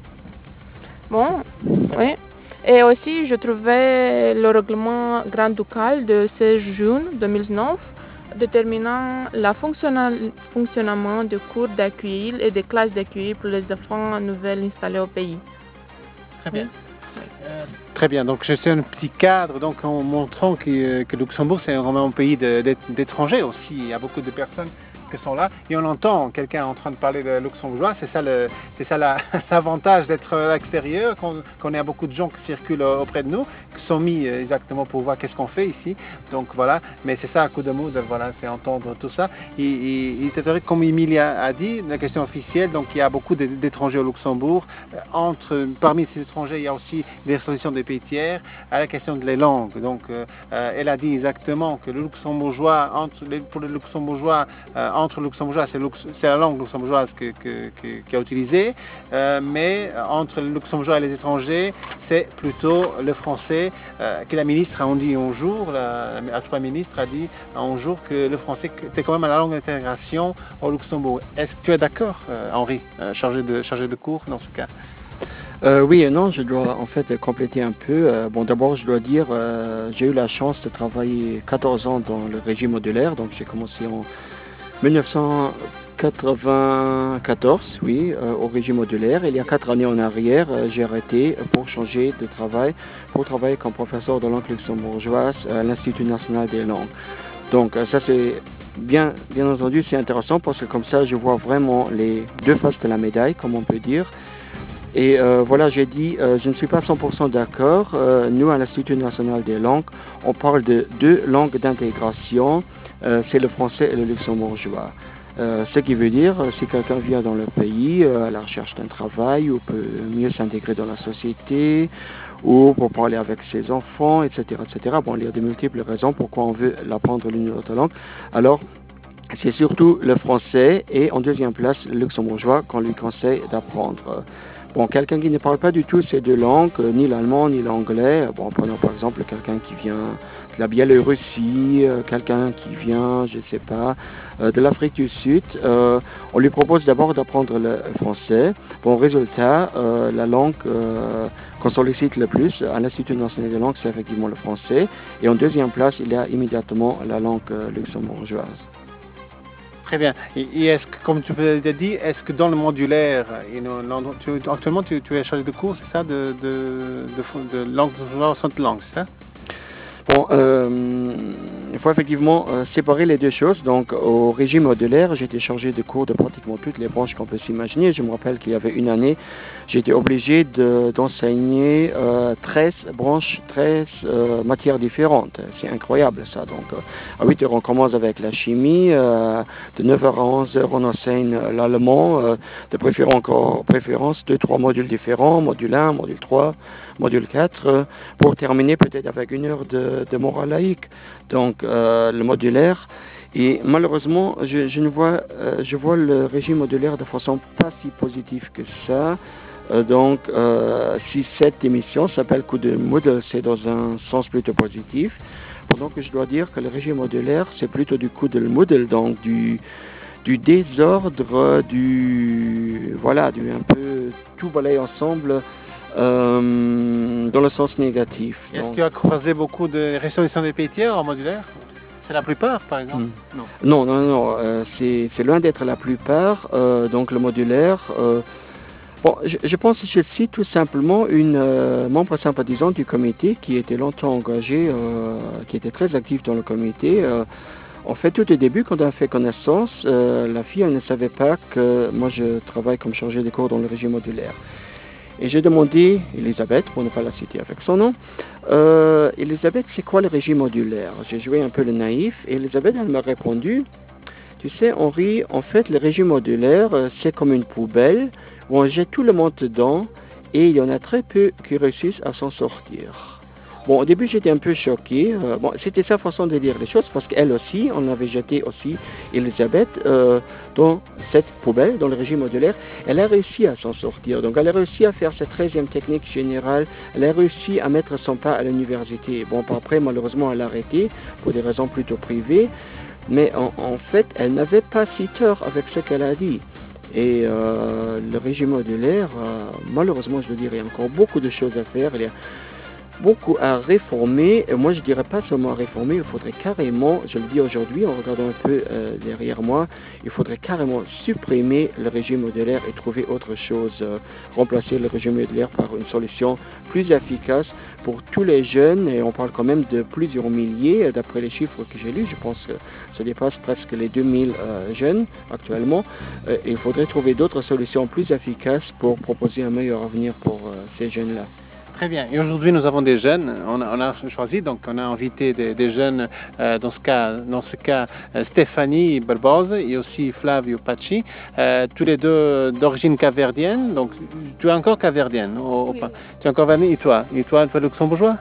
[SPEAKER 3] Bon, oui. Et aussi, je trouvais le règlement grand-ducal de seize juin deux mille neuf déterminant le fonctionnement des cours d'accueil et des classes d'accueil pour les enfants nouvelles installés au pays.
[SPEAKER 1] Très bien. Oui. Euh, très bien. Donc, je suis un petit cadre donc, en montrant que, que Luxembourg, c'est vraiment un pays d'étrangers aussi. Il y a beaucoup de personnes qui sont là et on entend quelqu'un en train de parler de luxembourgeois. C'est ça le, c'est ça l'avantage d'être à l'extérieur, qu'on qu'on ait beaucoup de gens qui circulent auprès de nous, qui sont mis exactement pour voir qu'est-ce qu'on fait ici. Donc voilà, mais c'est ça un coup de mot, voilà, c'est entendre tout ça. Et, et, et c'est vrai, comme Emilia a dit, la question officielle, donc il y a beaucoup d'étrangers au Luxembourg. Entre, parmi ces étrangers, il y a aussi des ressortissants des pays tiers, à la question de les langues. Donc euh, elle a dit exactement que le luxembourgeois, entre, pour le luxembourgeois, euh, entre le luxembourgeois, c'est la langue luxembourgeoise que, que, que, qui a utilisée, euh, mais entre le luxembourgeois et les étrangers, c'est plutôt le français, euh, que la ministre a dit un jour, la, la première ministre a dit un jour que le français était quand même la langue d'intégration au Luxembourg. Est-ce que tu es d'accord, euh, Henri, euh, chargé, de, chargé de cours dans ce cas?
[SPEAKER 2] Euh, oui et non, je dois en fait compléter un peu. Euh, bon, d'abord, je dois dire, euh, j'ai eu la chance de travailler quatorze ans dans le régime modulaire, donc j'ai commencé en mille neuf cent quatre-vingt-quatorze, oui, euh, au régime modulaire. Il y a quatre années en arrière, euh, j'ai arrêté pour changer de travail, pour travailler comme professeur de langue luxembourgeoise à l'Institut national des langues. Donc euh, ça c'est bien, bien entendu, c'est intéressant parce que comme ça je vois vraiment les deux faces de la médaille, comme on peut dire. Et euh, voilà, j'ai dit, euh, je ne suis pas cent pour cent d'accord. Euh, nous, à l'Institut national des langues, on parle de deux langues d'intégration, euh, c'est le français et le luxembourgeois. Euh, ce qui veut dire, si quelqu'un vient dans le pays euh, à la recherche d'un travail ou peut mieux s'intégrer dans la société, ou pour parler avec ses enfants, et cetera, et cetera. Bon, il y a de multiples raisons pourquoi on veut l'apprendre l'une ou l'autre langue. Alors, c'est surtout le français et en deuxième place le luxembourgeois qu'on lui conseille d'apprendre. Bon, quelqu'un qui ne parle pas du tout ces deux langues, euh, ni l'allemand ni l'anglais, bon, prenons par exemple quelqu'un qui vient de la Biélorussie, euh, quelqu'un qui vient, je ne sais pas, euh, de l'Afrique du Sud, euh, on lui propose d'abord d'apprendre le français. Bon, résultat, euh, la langue euh, qu'on sollicite le plus à l'Institut national des langues, c'est effectivement le français. Et en deuxième place, il y a immédiatement la langue euh, luxembourgeoise.
[SPEAKER 1] Très bien. Et, et est-ce que, comme tu l'as dit, est-ce que dans le modulaire, you know, tu, actuellement tu, tu es chargé de cours, c'est ça, de, de, de, de langue, de langue, c'est ça?
[SPEAKER 2] Bon, euh, il faut effectivement euh, séparer les deux choses. Donc, au régime modulaire, j'étais chargé de cours de pratiquement toutes les branches qu'on peut s'imaginer. Je me rappelle qu'il y avait une année, j'étais obligé de, d'enseigner euh, treize branches, treize euh, matières différentes. C'est incroyable ça. Donc, euh, à huit heures, on commence avec la chimie. Euh, de neuf heures à onze heures, on enseigne l'allemand. Euh, de préférence, encore, préférence, deux, trois modules différents, module un, module trois, module quatre, euh, pour terminer peut-être avec une heure de, de morale laïque. Donc, euh, le modulaire. Et malheureusement, je, je, ne vois, euh, je vois le régime modulaire de façon pas si positive que ça. Euh, donc, euh, si cette émission s'appelle Coup de Moodle, c'est dans un sens plutôt positif. Pendant que je dois dire que le régime modulaire, c'est plutôt du coup de Moodle, donc du, du désordre, du, voilà, du un peu tout balayer ensemble. Euh, dans le sens négatif.
[SPEAKER 1] Est-ce
[SPEAKER 2] donc...
[SPEAKER 1] que tu as croisé beaucoup de résolutions des pays tiers en modulaire? C'est la plupart, par exemple?
[SPEAKER 2] Mmh. Non, non, non, non euh, c'est, c'est loin d'être la plupart. Euh, donc le modulaire, euh, bon, je, je pense que je cite tout simplement une euh, membre sympathisante du comité qui était longtemps engagée, euh, qui était très active dans le comité. Euh, En fait, tout au début, quand on a fait connaissance, euh, la fille, elle ne savait pas que moi je travaille comme chargé de cours dans le régime modulaire. Et j'ai demandé, Elisabeth, pour ne pas la citer avec son nom, euh, Elisabeth, c'est quoi le régime modulaire? J'ai joué un peu le naïf, et Elisabeth, elle m'a répondu, tu sais, Henri, en fait, le régime modulaire, c'est comme une poubelle où on jette tout le monde dedans, et il y en a très peu qui réussissent à s'en sortir. Bon, au début, j'étais un peu choqué. Euh, bon, c'était sa façon de dire les choses, parce qu'elle aussi, on avait jeté aussi Elisabeth euh, dans cette poubelle, dans le régime modulaire. Elle a réussi à s'en sortir. Donc, elle a réussi à faire cette treizième technique générale. Elle a réussi à mettre son pas à l'université. Bon, après, malheureusement, elle a arrêté pour des raisons plutôt privées. Mais en, en fait, elle n'avait pas si tort avec ce qu'elle a dit. Et euh, le régime modulaire, euh, malheureusement, je veux dire, il y a encore beaucoup de choses à faire. Il y a beaucoup à réformer. Et moi, je dirais pas seulement à réformer, il faudrait carrément, je le dis aujourd'hui en regardant un peu euh, derrière moi, il faudrait carrément supprimer le régime modulaire et trouver autre chose, euh, remplacer le régime modulaire par une solution plus efficace pour tous les jeunes, et on parle quand même de plusieurs milliers, d'après les chiffres que j'ai lus, je pense que ça dépasse presque les deux mille euh, jeunes actuellement. Euh, il faudrait trouver d'autres solutions plus efficaces pour proposer un meilleur avenir pour euh, ces jeunes-là.
[SPEAKER 1] Très bien. Et aujourd'hui, nous avons des jeunes. On a, on a choisi, donc on a invité des, des jeunes, euh, dans ce cas, dans ce cas euh, Stéphanie Barboz et aussi Flavio Pacci, euh, tous les deux d'origine caverdienne. Donc, tu es encore caverdienne, au,
[SPEAKER 4] oui.
[SPEAKER 1] au, tu es encore caverdienne, et toi? Et toi, tu es luxembourgeois?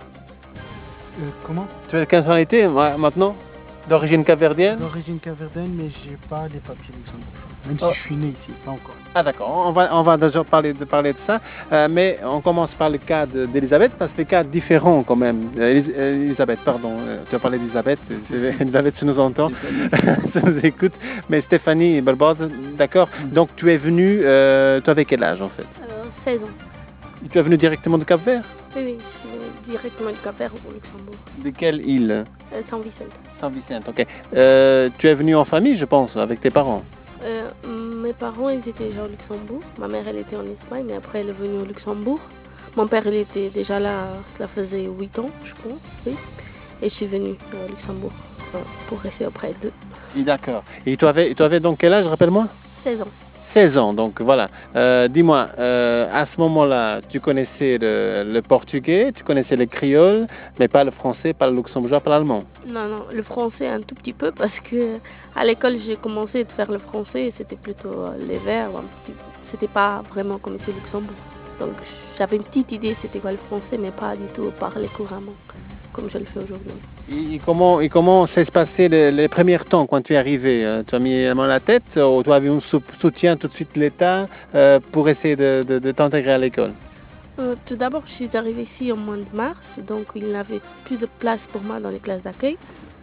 [SPEAKER 5] Euh, comment?
[SPEAKER 1] Tu as quelle nationalité maintenant? D'origine caverdienne?
[SPEAKER 5] D'origine caverdienne, mais j'ai pas les papiers luxembourgeois. Même
[SPEAKER 1] oh.
[SPEAKER 5] si je suis né ici, pas encore.
[SPEAKER 1] Ah d'accord, on va, on va déjà parler de, parler de ça, euh, mais on commence par le cas de, d'Elisabeth, parce que c'est un cas différent quand même. Euh, Elisabeth, pardon, euh, tu as parlé d'Elisabeth, Elisabeth, tu nous entends, tu nous écoutes, mais Stéphanie Barboz, d'accord, donc tu es venue, euh, tu avais quel âge en fait?
[SPEAKER 4] Euh, seize ans.
[SPEAKER 1] Tu es venu directement du Cap-Vert?
[SPEAKER 4] Oui, oui, je suis venue directement du Cap-Vert au Luxembourg.
[SPEAKER 1] De quelle île?
[SPEAKER 4] Euh, Saint-Vicente.
[SPEAKER 1] Saint-Vicente, ok. Euh, tu es venu en famille, je pense, avec tes parents?
[SPEAKER 4] Euh, mes parents, ils étaient déjà au Luxembourg. Ma mère, elle était en Espagne, mais après, elle est venue au Luxembourg. Mon père, il était déjà là, cela faisait huit ans, je pense, oui. Et je suis venue au Luxembourg euh, pour rester auprès d'eux.
[SPEAKER 1] D'accord. Et tu avais, tu avais donc quel âge, rappelle-moi?
[SPEAKER 4] seize ans.
[SPEAKER 1] seize ans, donc voilà. Euh, dis-moi, euh, à ce moment-là, tu connaissais le, le portugais, tu connaissais le créole, mais pas le français, pas le luxembourgeois, pas l'allemand.
[SPEAKER 4] Non, non, le français un tout petit peu parce que à l'école j'ai commencé à faire le français et c'était plutôt euh, les verbes, un petit- c'était pas vraiment comme ici au Luxembourg. Donc j'avais une petite idée c'était quoi le français, mais pas du tout parler couramment comme je le fais aujourd'hui.
[SPEAKER 1] Et, et comment, et comment s'est passé les, les premiers temps quand tu es arrivé? euh, Tu as mis la main à la tête ou tu avais un sou- soutien tout de suite de l'État euh, pour essayer de, de, de t'intégrer à l'école?
[SPEAKER 4] Euh, tout d'abord, je suis arrivée ici au mois de mars, donc il n'y avait plus de place pour moi dans les classes d'accueil.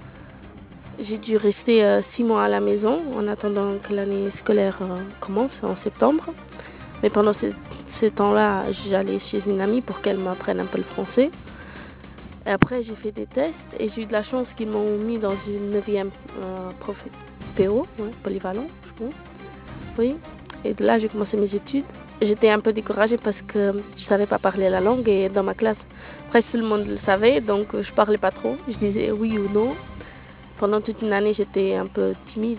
[SPEAKER 4] J'ai dû rester euh, six mois à la maison en attendant que l'année scolaire euh, commence en septembre. Mais pendant ce, ce temps-là, j'allais chez une amie pour qu'elle m'apprenne un peu le français. Et après, j'ai fait des tests et j'ai eu de la chance qu'ils m'ont mis dans une neuvième euh, prof P O, ouais, polyvalent, je pense. Oui. Et de là, j'ai commencé mes études. J'étais un peu découragée parce que je savais pas parler la langue et dans ma classe, presque tout le monde le savait, donc euh, je parlais pas trop. Je disais oui ou non. Pendant toute une année, j'étais un peu timide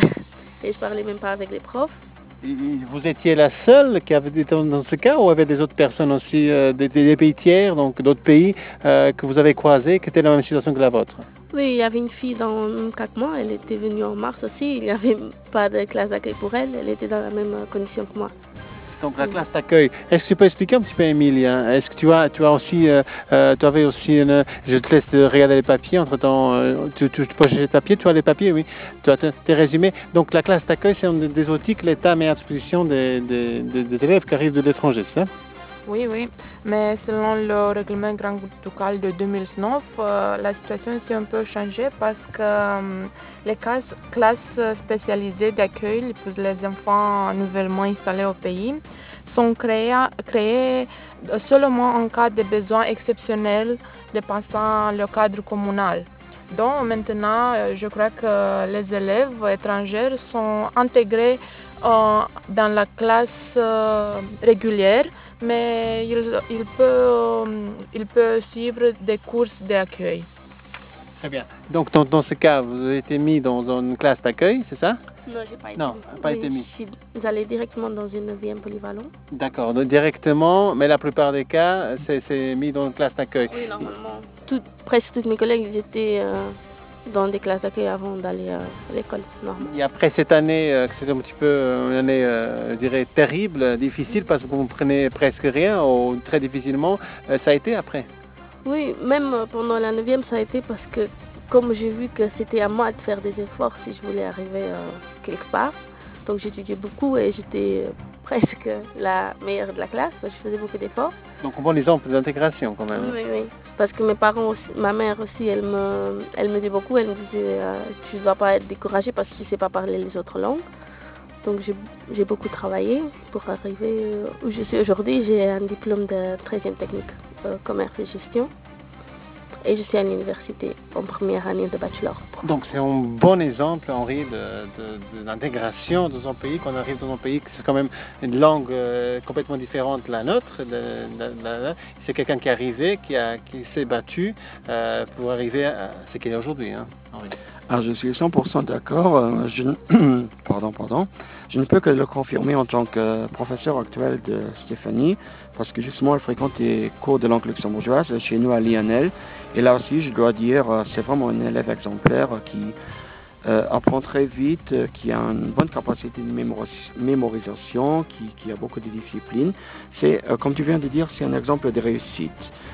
[SPEAKER 4] et je parlais même pas avec les profs.
[SPEAKER 1] Et- et Vous étiez la seule qui avait été dans dans ce cas ou avait des autres personnes aussi, euh, des, des pays tiers, donc d'autres pays euh, que vous avez croisés, qui étaient dans la même situation que la vôtre?
[SPEAKER 4] Oui, il y avait une fille dans le même cas que moi, elle était venue en mars aussi, il n'y avait pas de classe d'accueil pour elle, elle était dans la même euh, condition que moi.
[SPEAKER 1] Donc la classe d'accueil. Est-ce que tu peux expliquer un petit peu, Émilie, hein? Est-ce que tu as, tu as aussi, euh, euh, tu avais aussi, une, je te laisse regarder les papiers. Entre temps, euh, tu, tu, tu peux chercher tes papiers. Tu as les papiers, oui. Tu as tes tes résumés. Donc la classe d'accueil, c'est un des, des outils que l'État met à disposition des, des, des, des élèves qui arrivent de l'étranger, c'est ça?
[SPEAKER 3] Oui, oui, mais selon le règlement Grand Ducal de deux mille neuf, euh, la situation s'est un peu changée parce que euh, les classes, classes spécialisées d'accueil pour les enfants nouvellement installés au pays sont créées, créées seulement en cas de besoins exceptionnels dépassant le cadre communal. Donc maintenant, euh, je crois que les élèves étrangers sont intégrés euh, dans la classe euh, régulière, mais il, il, peut, euh, il peut suivre des cours d'accueil.
[SPEAKER 1] Très bien. Donc dans, dans ce cas, vous avez été mis dans, dans une classe d'accueil, c'est ça?
[SPEAKER 4] Non, j'ai pas été
[SPEAKER 1] Non, pas
[SPEAKER 4] oui,
[SPEAKER 1] été mis.
[SPEAKER 4] je suis allée directement dans une neuvième polyvalent.
[SPEAKER 1] D'accord, donc directement, mais la plupart des cas, c'est c'est mis dans une classe d'accueil.
[SPEAKER 4] Oui, normalement. Tout, presque tous mes collègues ils étaient euh, dans des classes d'accueil avant d'aller euh, à l'école, normal.
[SPEAKER 1] Et après cette année, euh, que c'est un petit peu euh, une année, euh, je dirais, terrible, euh, difficile, parce que vous ne comprenez presque rien, ou très difficilement, euh, ça a été après?
[SPEAKER 4] Oui, même euh, pendant la neuvième, ça a été parce que comme j'ai vu que c'était à moi de faire des efforts si je voulais arriver euh, quelque part, donc j'étudiais beaucoup et j'étais euh, presque la meilleure de la classe, je faisais beaucoup d'efforts.
[SPEAKER 1] Donc un bon exemple d'intégration quand même.
[SPEAKER 4] Oui, oui, parce que mes parents aussi, ma mère aussi, elle me, elle me dit beaucoup, elle me disait euh, tu ne dois pas être découragée parce que tu ne sais pas parler les autres langues. Donc j'ai j'ai beaucoup travaillé pour arriver euh, où je suis aujourd'hui. J'ai un diplôme de treizième technique euh, commerce et gestion et je suis à l'université en première année de bachelor.
[SPEAKER 1] Donc c'est un bon exemple, Henri, de, de, de l'intégration dans un pays, qu'on arrive dans un pays qui c'est quand même une langue euh, complètement différente de la nôtre. De, de, de, de, c'est quelqu'un qui est arrivé, qui, a, qui s'est battu euh, pour arriver à ce qu'il est aujourd'hui, hein, Henri.
[SPEAKER 2] Alors, je suis cent pour cent d'accord. Euh, je, ne... pardon, pardon. Je ne peux que le confirmer en tant que professeur actuel de Stéphanie, parce que justement, elle fréquente les cours de langue luxembourgeoise chez nous à l'I N L. Et là aussi, je dois dire, c'est vraiment un élève exemplaire qui euh, apprend très vite, qui a une bonne capacité de mémoris mémorisation, qui, qui a beaucoup de discipline. C'est, euh, comme tu viens de dire, c'est un exemple de réussite.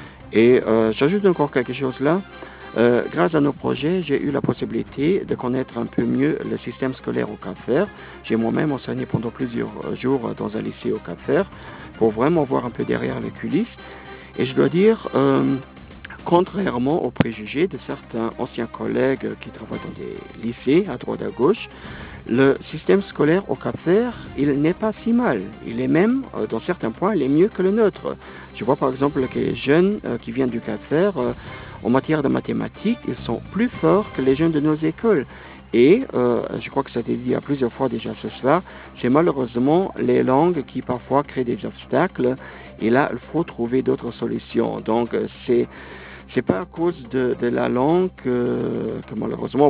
[SPEAKER 2] Et euh, j'ajoute encore quelque chose là. Euh, grâce à nos projets, j'ai eu la possibilité de connaître un peu mieux le système scolaire au Cap-Vert. J'ai moi-même enseigné pendant plusieurs jours dans un lycée au Cap-Vert pour vraiment voir un peu derrière les coulisses. Et je dois dire, euh, contrairement aux préjugés de certains anciens collègues qui travaillent dans des lycées à droite à gauche, le système scolaire au Cap-Vert, il n'est pas si mal. Il est même, euh, dans certains points, il est mieux que le nôtre. Je vois par exemple que les jeunes euh, qui viennent du Cap-Vert, euh, en matière de mathématiques, ils sont plus forts que les jeunes de nos écoles. Et, euh, je crois que ça a été dit à plusieurs fois déjà ce soir, c'est malheureusement les langues qui parfois créent des obstacles. Et là, il faut trouver d'autres solutions. Donc, c'est... C'est pas à cause de, de la langue que, que malheureusement, bon,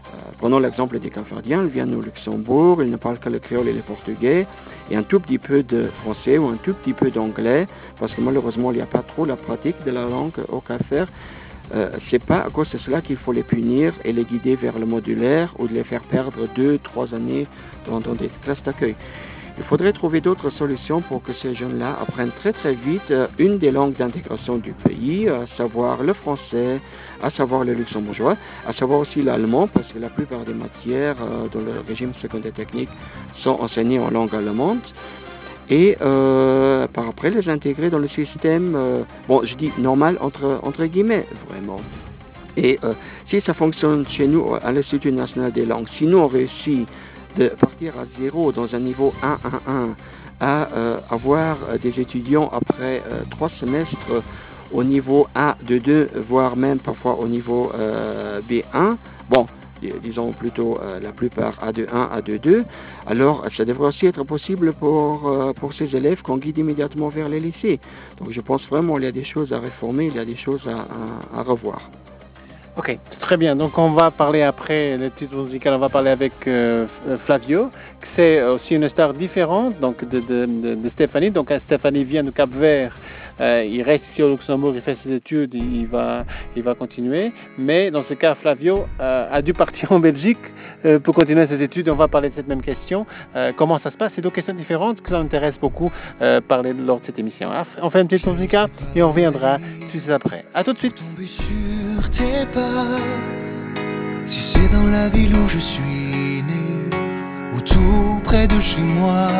[SPEAKER 2] prenons l'exemple des Capverdiens, ils viennent au Luxembourg, ils ne parlent que le créole et le portugais, et un tout petit peu de français ou un tout petit peu d'anglais, parce que malheureusement il n'y a pas trop la pratique de la langue au Cap-Vert. Euh, c'est pas à cause de cela qu'il faut les punir et les guider vers le modulaire ou de les faire perdre deux, trois années dans, dans des classes d'accueil. Il faudrait trouver d'autres solutions pour que ces jeunes-là apprennent très très vite euh, une des langues d'intégration du pays, à savoir le français, à savoir le luxembourgeois, à savoir aussi l'allemand, parce que la plupart des matières euh, dans le régime secondaire technique sont enseignées en langue allemande. Et euh, par après les intégrer dans le système, euh, bon je dis normal entre, entre guillemets, vraiment. Et euh, si ça fonctionne chez nous à l'Institut national des langues, si nous on réussit de partir à zéro dans un niveau un un un, à euh, avoir des étudiants après euh, trois semestres au niveau A deux deux, voire même parfois au niveau euh, B un, bon, disons plutôt euh, la plupart A deux un, A deux deux, alors ça devrait aussi être possible pour, euh, pour ces élèves qu'on guide immédiatement vers les lycées. Donc je pense vraiment qu'il y a des choses à réformer, il y a des choses à, à, à revoir.
[SPEAKER 1] Ok, très bien. Donc on va parler après le titre musical, on va parler avec euh, Flavio, c'est aussi une star différente donc de, de, de, de Stéphanie. Donc Stéphanie vient du Cap-Vert. Euh, il reste ici au Luxembourg, il fait ses études, il va, il va continuer. Mais dans ce cas, Flavio euh, a dû partir en Belgique euh, pour continuer ses études. On va parler de cette même question. Euh, comment ça se passe? C'est deux questions différentes que ça m'intéresse beaucoup euh, parler lors de cette émission. On fait une petite musique et on reviendra tout de suite après. À tout de suite.
[SPEAKER 6] Tomber sur tes pas, si c'est dans la ville où je suis né, ou tout près de chez moi,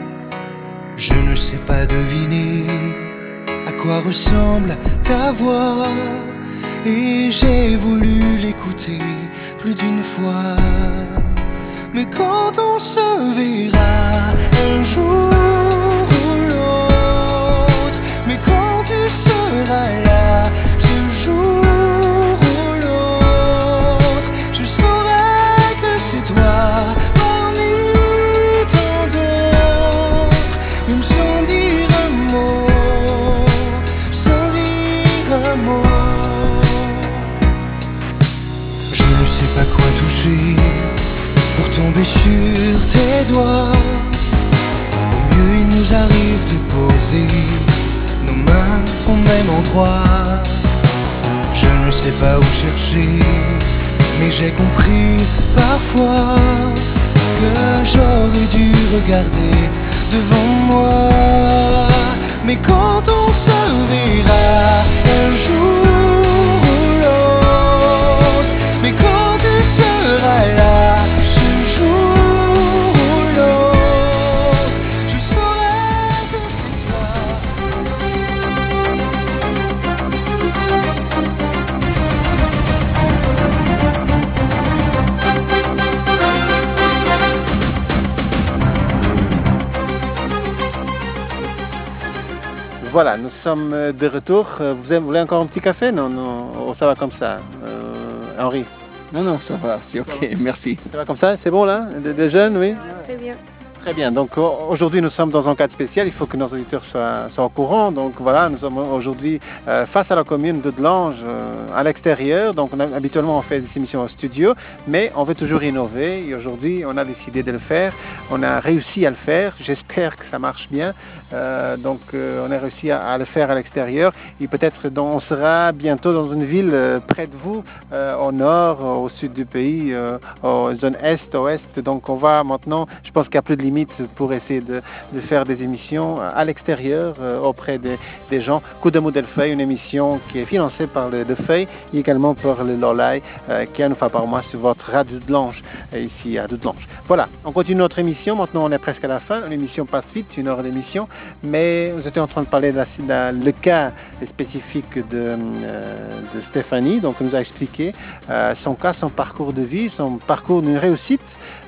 [SPEAKER 6] je ne sais pas deviner à quoi ressemble ta voix, et j'ai voulu l'écouter plus d'une fois. Mais quand on se verra un jour ou l'autre, mais quand tu seras là, ce jour ou l'autre, je saurai que c'est toi parmi tant d'autres, même sans dire un mot. Je ne sais pas quoi toucher pour tomber sur tes doigts. Au mieux il nous arrive de poser nos mains au même endroit. Je ne sais pas où chercher, mais j'ai compris parfois que j'aurais dû regarder devant moi. Mais quand on se verra un jour ou l'autre, mais quand tu seras là, ce jour ou l'autre, je saurai que c'est
[SPEAKER 1] Voilà, nous sommes de retour. Vous, avez, vous voulez encore un petit café? Non, non, oh, ça va comme ça. Euh, Henri?
[SPEAKER 2] Non, non, ça va, c'est ok, merci.
[SPEAKER 1] Ça va comme ça? C'est bon là? Des, des jeunes, oui?
[SPEAKER 4] Très bien.
[SPEAKER 1] Très bien. Donc aujourd'hui, nous sommes dans un cadre spécial. Il faut que nos auditeurs soient, soient au courant. Donc voilà, nous sommes aujourd'hui euh, face à la commune de Delange, euh, à l'extérieur. Donc on a, habituellement, on fait des émissions au studio, mais on veut toujours innover. Et aujourd'hui, on a décidé de le faire. On a réussi à le faire. J'espère que ça marche bien. Euh, donc euh, on a réussi à, à le faire à l'extérieur. Et peut-être on sera bientôt dans une ville euh, près de vous, euh, au nord, au sud du pays, euh, aux zones est, ouest. Donc on va maintenant, je pense qu'il y a plus de limites pour essayer de, de faire des émissions à l'extérieur euh, auprès des, des gens. Coup de mot d'Elfeuille, une émission qui est financée par le Feuille et également par le Lolai, euh, qui est une fois par mois sur votre radio de Lange, euh, ici à Delange. Voilà, on continue notre émission. Maintenant, on est presque à la fin. L'émission passe vite, une heure d'émission, mais vous étiez en train de parler de, la, de la, le cas spécifique de, euh, de Stéphanie. Donc, elle nous a expliqué euh, son cas, son parcours de vie, son parcours d'une réussite.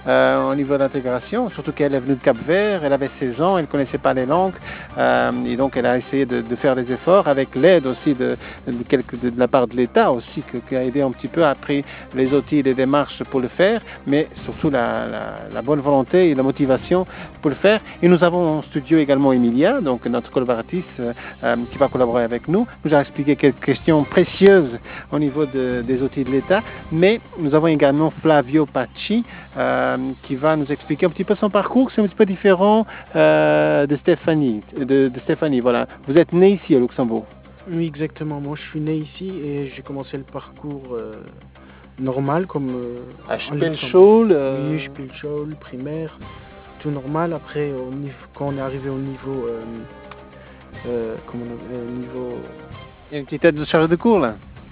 [SPEAKER 1] euh, au niveau d'intégration, surtout qu'elle est venue de Cap-Vert, elle avait seize ans, elle ne connaissait pas les langues, euh, et donc elle a essayé de, de faire des efforts avec l'aide aussi de, de, quelques, de, de la part de l'État aussi, que, qui a aidé un petit peu, a pris les outils et les démarches pour le faire, mais surtout la, la, la bonne volonté et la motivation pour le faire. Et nous avons en studio également Emilia, donc notre collaboratrice euh, euh, qui va collaborer avec nous, nous a expliqué quelques questions précieuses au niveau de, des outils de l'État, mais nous avons également Flavio Pacci euh, qui va nous expliquer un petit peu son parcours. C'est un petit peu différent euh, de Stéphanie. De, de Stéphanie, voilà. Vous êtes né ici à Luxembourg.
[SPEAKER 5] Oui, exactement. Moi, je suis né ici et j'ai commencé le parcours euh, normal, comme euh,
[SPEAKER 1] à Spielschule.
[SPEAKER 5] Euh... Oui, Spielschule, primaire, tout normal. Après, au niveau, quand on est arrivé au niveau, euh, euh, comment on a, euh, niveau.
[SPEAKER 1] Il y a une petite tête de chargé de cours là.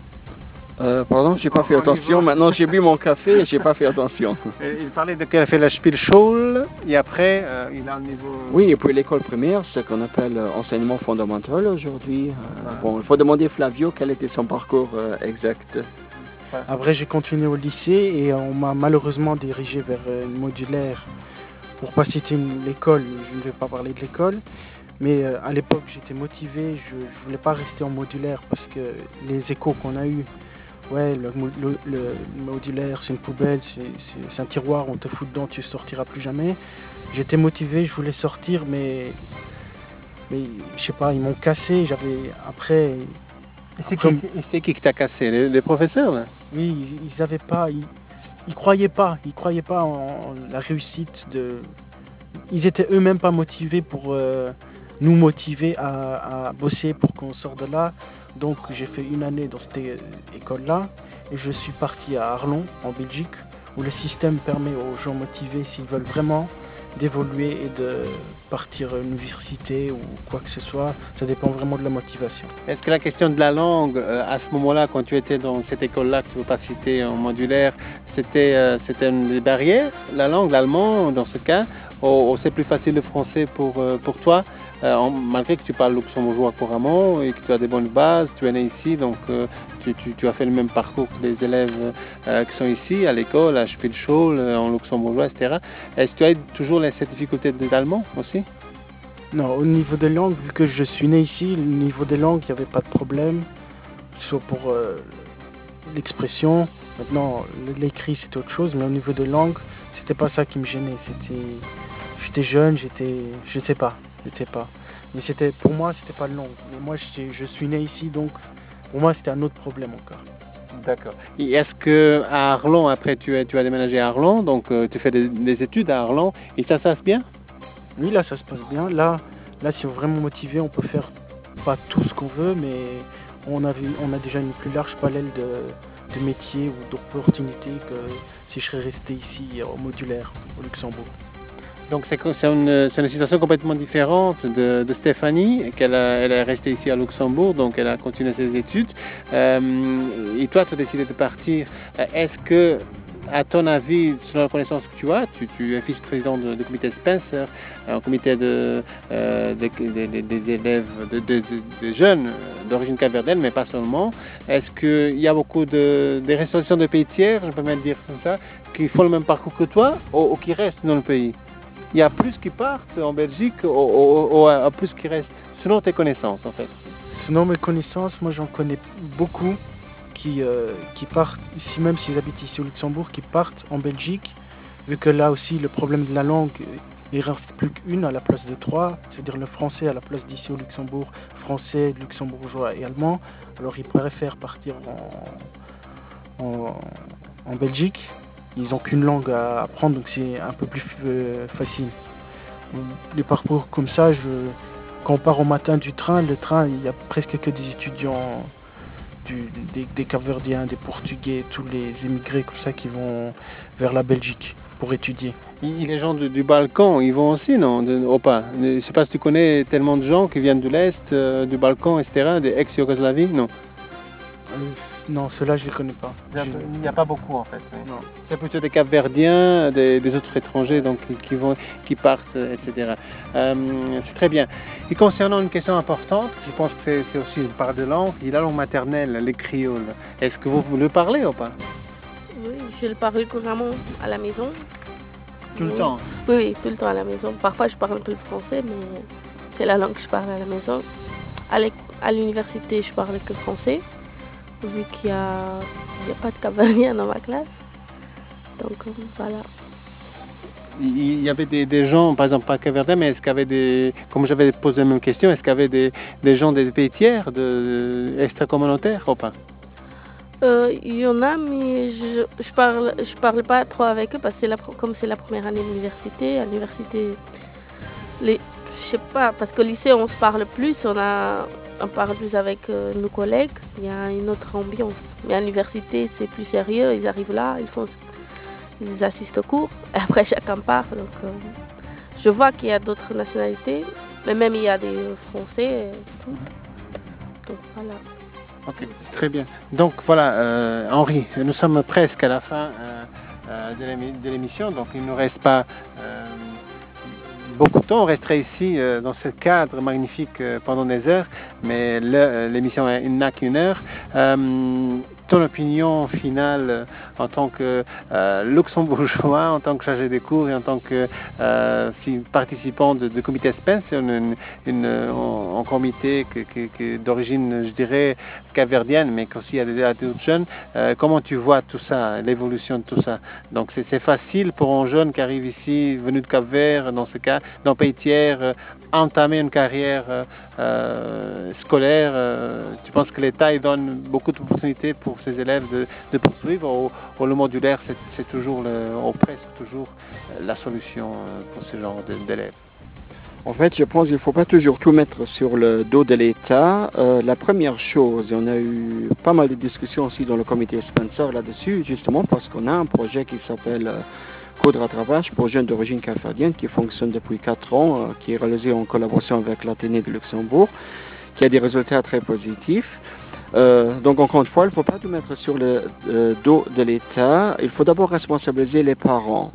[SPEAKER 2] Euh, pardon, j'ai pas fait attention. Maintenant, j'ai bu mon café et j'ai pas fait attention.
[SPEAKER 1] Il parlait de qu'elle a fait la Spielschule et après, euh, il a un niveau.
[SPEAKER 2] Oui, et puis l'école primaire, ce qu'on appelle euh, enseignement fondamental aujourd'hui. Euh, ah. Bon, il faut demander Flavio quel était son parcours euh, exact.
[SPEAKER 5] Après, j'ai continué au lycée et on m'a malheureusement dirigé vers euh, une modulaire. Pour pas citer l'école, je ne vais pas parler de l'école. Mais euh, à l'époque, j'étais motivé. Je, je voulais pas rester en modulaire parce que les échos qu'on a eus. Ouais, le, le, le modulaire, c'est une poubelle, c'est un tiroir, on te fout dedans, tu ne sortiras plus jamais. J'étais motivé, je voulais sortir, mais, mais je sais pas, ils m'ont cassé. J'avais après.
[SPEAKER 1] C'est qui, qui qui t'a cassé, les, les professeurs là?
[SPEAKER 5] Oui, ils n'avaient pas, ils, ils croyaient pas, ils croyaient pas en, en la réussite de. Ils étaient eux-mêmes pas motivés pour euh, nous motiver à, à bosser pour qu'on sorte de là. Donc j'ai fait une année dans cette école-là et je suis parti à Arlon, en Belgique, où le système permet aux gens motivés, s'ils veulent vraiment, d'évoluer et de partir à l'université ou quoi que ce soit. Ça dépend vraiment de la motivation.
[SPEAKER 1] Est-ce que la question de la langue, euh, à ce moment-là, quand tu étais dans cette école-là, que tu ne veux pas citer en modulaire, c'était euh, c'était une des barrières, la langue, l'allemand dans ce cas, ou, ou c'est plus facile le français pour, euh, pour toi? Euh, en, malgré que tu parles luxembourgeois couramment et que tu as des bonnes bases, tu es né ici, donc euh, tu, tu, tu as fait le même parcours que les élèves euh, qui sont ici, à l'école, à Spielschule, euh, en luxembourgeois, et cetera. Est-ce que tu as toujours cette difficulté d'allemand aussi?
[SPEAKER 5] Non, au niveau des langues, vu que je suis né ici, au niveau des langues, il n'y avait pas de problème, sauf pour euh, l'expression. Maintenant, l'écrit, c'était autre chose, mais au niveau des langues, c'était pas ça qui me gênait. C'était, j'étais jeune, j'étais, je sais pas. C'était pas. Mais c'était, pour moi, c'était pas le long. Mais moi, je, je suis né ici, donc pour moi, c'était un autre problème encore.
[SPEAKER 1] D'accord. Et est-ce que à Arlon, après, tu, es, tu as déménagé à Arlon, donc euh, tu fais des, des études à Arlon, et ça, ça se passe bien?
[SPEAKER 5] Oui, là, ça se passe bien. Là, là, si on est vraiment motivé, on peut faire pas tout ce qu'on veut, mais on a, on a déjà une plus large palette de, de métiers ou d'opportunités que si je serais resté ici au modulaire, au Luxembourg.
[SPEAKER 1] Donc c'est une, une situation complètement différente de, de Stéphanie, qu'elle elle est restée ici à Luxembourg, donc elle a continué ses études. Euh, et toi, tu as décidé de partir. Est-ce que, à ton avis, selon la connaissance que tu as, tu, tu es vice-président du comité Spencer, un comité de, euh, des de, de, de, élèves, de, de, de, de jeunes d'origine capverdienne, mais pas seulement. Est-ce qu'il y a beaucoup de, de restaurations de pays tiers, je peux même dire comme ça, qui font le même parcours que toi ou, ou qui restent dans le pays? Il y a plus qui partent en Belgique ou, ou, ou plus qui restent, selon tes connaissances en fait?
[SPEAKER 5] Selon mes connaissances, moi j'en connais beaucoup qui, euh, qui partent, ici même s'ils habitent ici au Luxembourg, qui partent en Belgique, vu que là aussi le problème de la langue, il ne reste plus qu'une à la place de trois, c'est-à-dire le français à la place d'ici au Luxembourg, français, luxembourgeois et allemand, alors ils préfèrent partir en, en, en Belgique. Ils n'ont qu'une langue à apprendre, donc c'est un peu plus euh, facile. Les parcours comme ça, je, quand on part au matin du train, le train, il n'y a presque que des étudiants, du, des, des Capverdiens, des Portugais, tous les émigrés comme ça qui vont vers la Belgique pour étudier.
[SPEAKER 1] Et les gens du, du Balkan, ils vont aussi, non, de, ou pas? Je ne sais pas si tu connais tellement de gens qui viennent de l'Est, euh, du Balkan, et cetera, des ex-Yougoslavie, non?
[SPEAKER 5] euh, Non, ceux-là, je ne les connais pas.
[SPEAKER 1] Il n'y a pas beaucoup en fait. Oui.
[SPEAKER 5] Non.
[SPEAKER 1] C'est plutôt des Capverdiens, des, des autres étrangers donc, qui, qui, vont, qui partent, et cetera. Euh, c'est très bien. Et concernant une question importante, je pense que c'est aussi une part de langue, il y a la langue maternelle, les créoles. Est-ce que vous, vous le parlez ou pas?
[SPEAKER 4] Oui, je le parle couramment à la maison.
[SPEAKER 1] Tout le
[SPEAKER 4] Oui.
[SPEAKER 1] temps.
[SPEAKER 4] Oui, oui, tout le temps à la maison. Parfois, je parle un peu le français, mais c'est la langue que je parle à la maison. À l'é- à l'université, je parle que français, vu qu'il n'y a, il y a pas de Cap-Verdien dans ma classe. Donc, euh, voilà.
[SPEAKER 1] Il il y avait des, des gens, par exemple, pas Cap-Verdien, mais est-ce qu'il y avait des, comme j'avais posé la même question, est-ce qu'il y avait des, des gens des pays tiers, de, extra-communautaires ou pas?
[SPEAKER 4] Euh, Il y en a, mais je je parle je parle pas trop avec eux parce que c'est la, pro- comme c'est la première année de l'université, à l'université, les, je sais pas, parce qu'au lycée on se parle plus, on a on parle plus avec euh, nos collègues, il y a une autre ambiance. Mais à l'université c'est plus sérieux, ils arrivent là, ils font, ils assistent au cours, et après chacun part. Donc euh, je vois qu'il y a d'autres nationalités, mais même il y a des Français. Et tout. Donc voilà.
[SPEAKER 1] Ok, très bien. Donc voilà, euh, Henri, nous sommes presque à la fin euh, euh, de l'émi- de l'émission, donc il ne nous reste pas euh, beaucoup de temps. On resterait ici euh, dans ce cadre magnifique euh, pendant des heures, mais le- euh, l'émission est- n'a qu'une heure. Euh, ton opinion finale euh, en tant que euh, luxembourgeois, en tant que chargé des cours et en tant que euh, fi- participant de, de comité Spence, une, une, une, en, en comité que, que, que d'origine, je dirais, capverdienne, mais qu'aussi à des adultes jeunes, euh, comment tu vois tout ça, l'évolution de tout ça? Donc c'est c'est facile pour un jeune qui arrive ici, venu de Cap-Vert, dans ce cas, dans un pays tiers, euh, entamer une carrière euh, euh, scolaire. Euh, tu penses que l'État il donne beaucoup d'opportunités pour ses élèves de, de poursuivre, ou, ou le modulaire c'est c'est toujours, le, ou presque toujours, euh, la solution euh, pour ce genre de- d'élèves?
[SPEAKER 2] En fait, je pense qu'il ne faut pas toujours tout mettre sur le dos de l'État. Euh, la première chose, et on a eu pas mal de discussions aussi dans le comité Spencer là-dessus, justement parce qu'on a un projet qui s'appelle euh, Code rattrapage pour jeunes d'origine capverdienne qui fonctionne depuis quatre ans, euh, qui est réalisé en collaboration avec l'Athénée de Luxembourg, qui a des résultats très positifs. Euh, donc encore une fois, il ne faut pas tout mettre sur le euh, dos de l'État. Il faut d'abord responsabiliser les parents.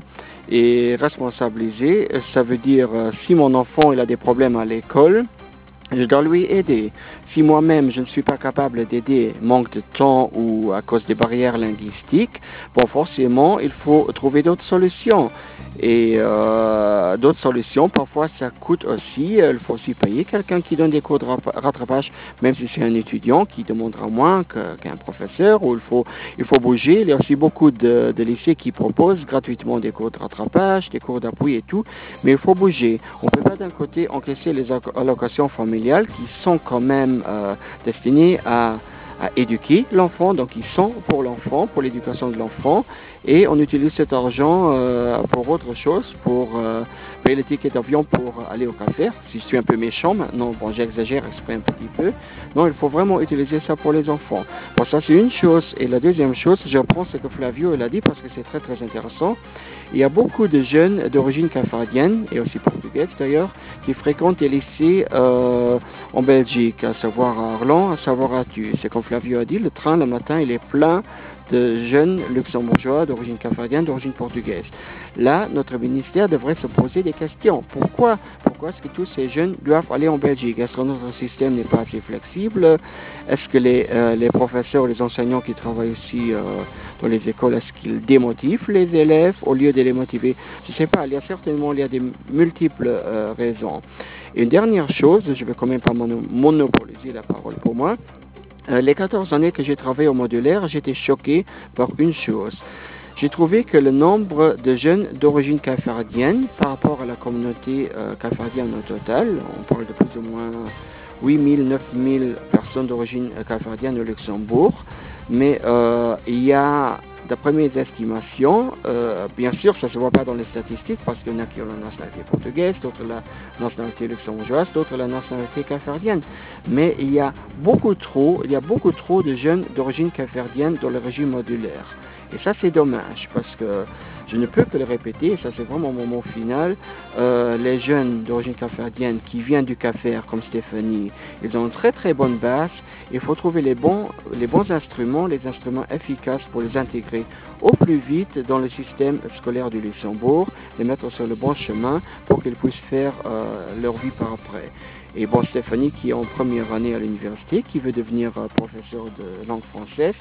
[SPEAKER 2] Et responsabiliser, ça veut dire euh, si mon enfant il a des problèmes à l'école, je dois lui aider. Si moi-même je ne suis pas capable d'aider, manque de temps ou à cause des barrières linguistiques, bon forcément il faut trouver d'autres solutions. Et euh, d'autres solutions, parfois ça coûte aussi, il faut aussi payer quelqu'un qui donne des cours de rattrapage, même si c'est un étudiant qui demandera moins que, qu'un professeur, ou il faut, il faut bouger. Il y a aussi beaucoup de, de lycées qui proposent gratuitement des cours de rattrapage, des cours d'appui et tout, mais il faut bouger. On ne peut pas d'un côté encaisser les allocations familiales qui sont quand même euh, destinées à, à éduquer l'enfant, donc ils sont pour l'enfant, pour l'éducation de l'enfant, et on utilise cet argent euh, pour autre chose, pour euh, payer le ticket d'avion pour aller au café. Si je suis un peu méchant maintenant, bon j'exagère exprès un petit peu, non, il faut vraiment utiliser ça pour les enfants. Bon, ça c'est une chose, et la deuxième chose, je reprends ce que Flavio l'a dit parce que c'est très très intéressant. Il y a beaucoup de jeunes d'origine capverdienne, et aussi portugaise d'ailleurs, qui fréquentent les lycées euh, en Belgique, à savoir à Arlon, à savoir à Thues. C'est comme Flavio a dit, le train le matin il est plein de jeunes luxembourgeois d'origine capverdienne, d'origine portugaise. Là, notre ministère devrait se poser des questions. Pourquoi Pourquoi est-ce que tous ces jeunes doivent aller en Belgique? Est-ce que notre système n'est pas assez flexible? Est-ce que les, euh, les professeurs, les enseignants qui travaillent aussi euh, dans les écoles, est-ce qu'ils démotivent les élèves au lieu de les motiver? Je ne sais pas, il y a certainement il y a des multiples euh, raisons. Et une dernière chose, je ne vais quand même pas mono monopoliser la parole pour moi. Euh, les quatorze années que j'ai travaillé au modulaire, j'étais choqué par une chose. J'ai trouvé que le nombre de jeunes d'origine capverdienne par rapport à la communauté euh, capverdienne au total, on parle de plus ou moins huit mille, neuf mille personnes d'origine euh, capverdienne au Luxembourg, mais euh, il y a, d'après mes estimations, euh, bien sûr ça ne se voit pas dans les statistiques parce qu'il y en a qui ont la nationalité portugaise, d'autres la nationalité luxembourgeoise, d'autres la nationalité capverdienne, mais il y a beaucoup trop, il y a beaucoup trop de jeunes d'origine capverdienne dans le régime modulaire. Et ça c'est dommage parce que je ne peux que le répéter, et ça c'est vraiment mon mot final, euh, les jeunes d'origine capverdienne qui viennent du Cap-Vert comme Stéphanie, ils ont une très très bonne base, il faut trouver les bons, les bons instruments, les instruments efficaces pour les intégrer au plus vite dans le système scolaire du Luxembourg, les mettre sur le bon chemin pour qu'ils puissent faire euh, leur vie par après. Et bon, Stéphanie qui est en première année à l'université, qui veut devenir euh, professeur de langue française,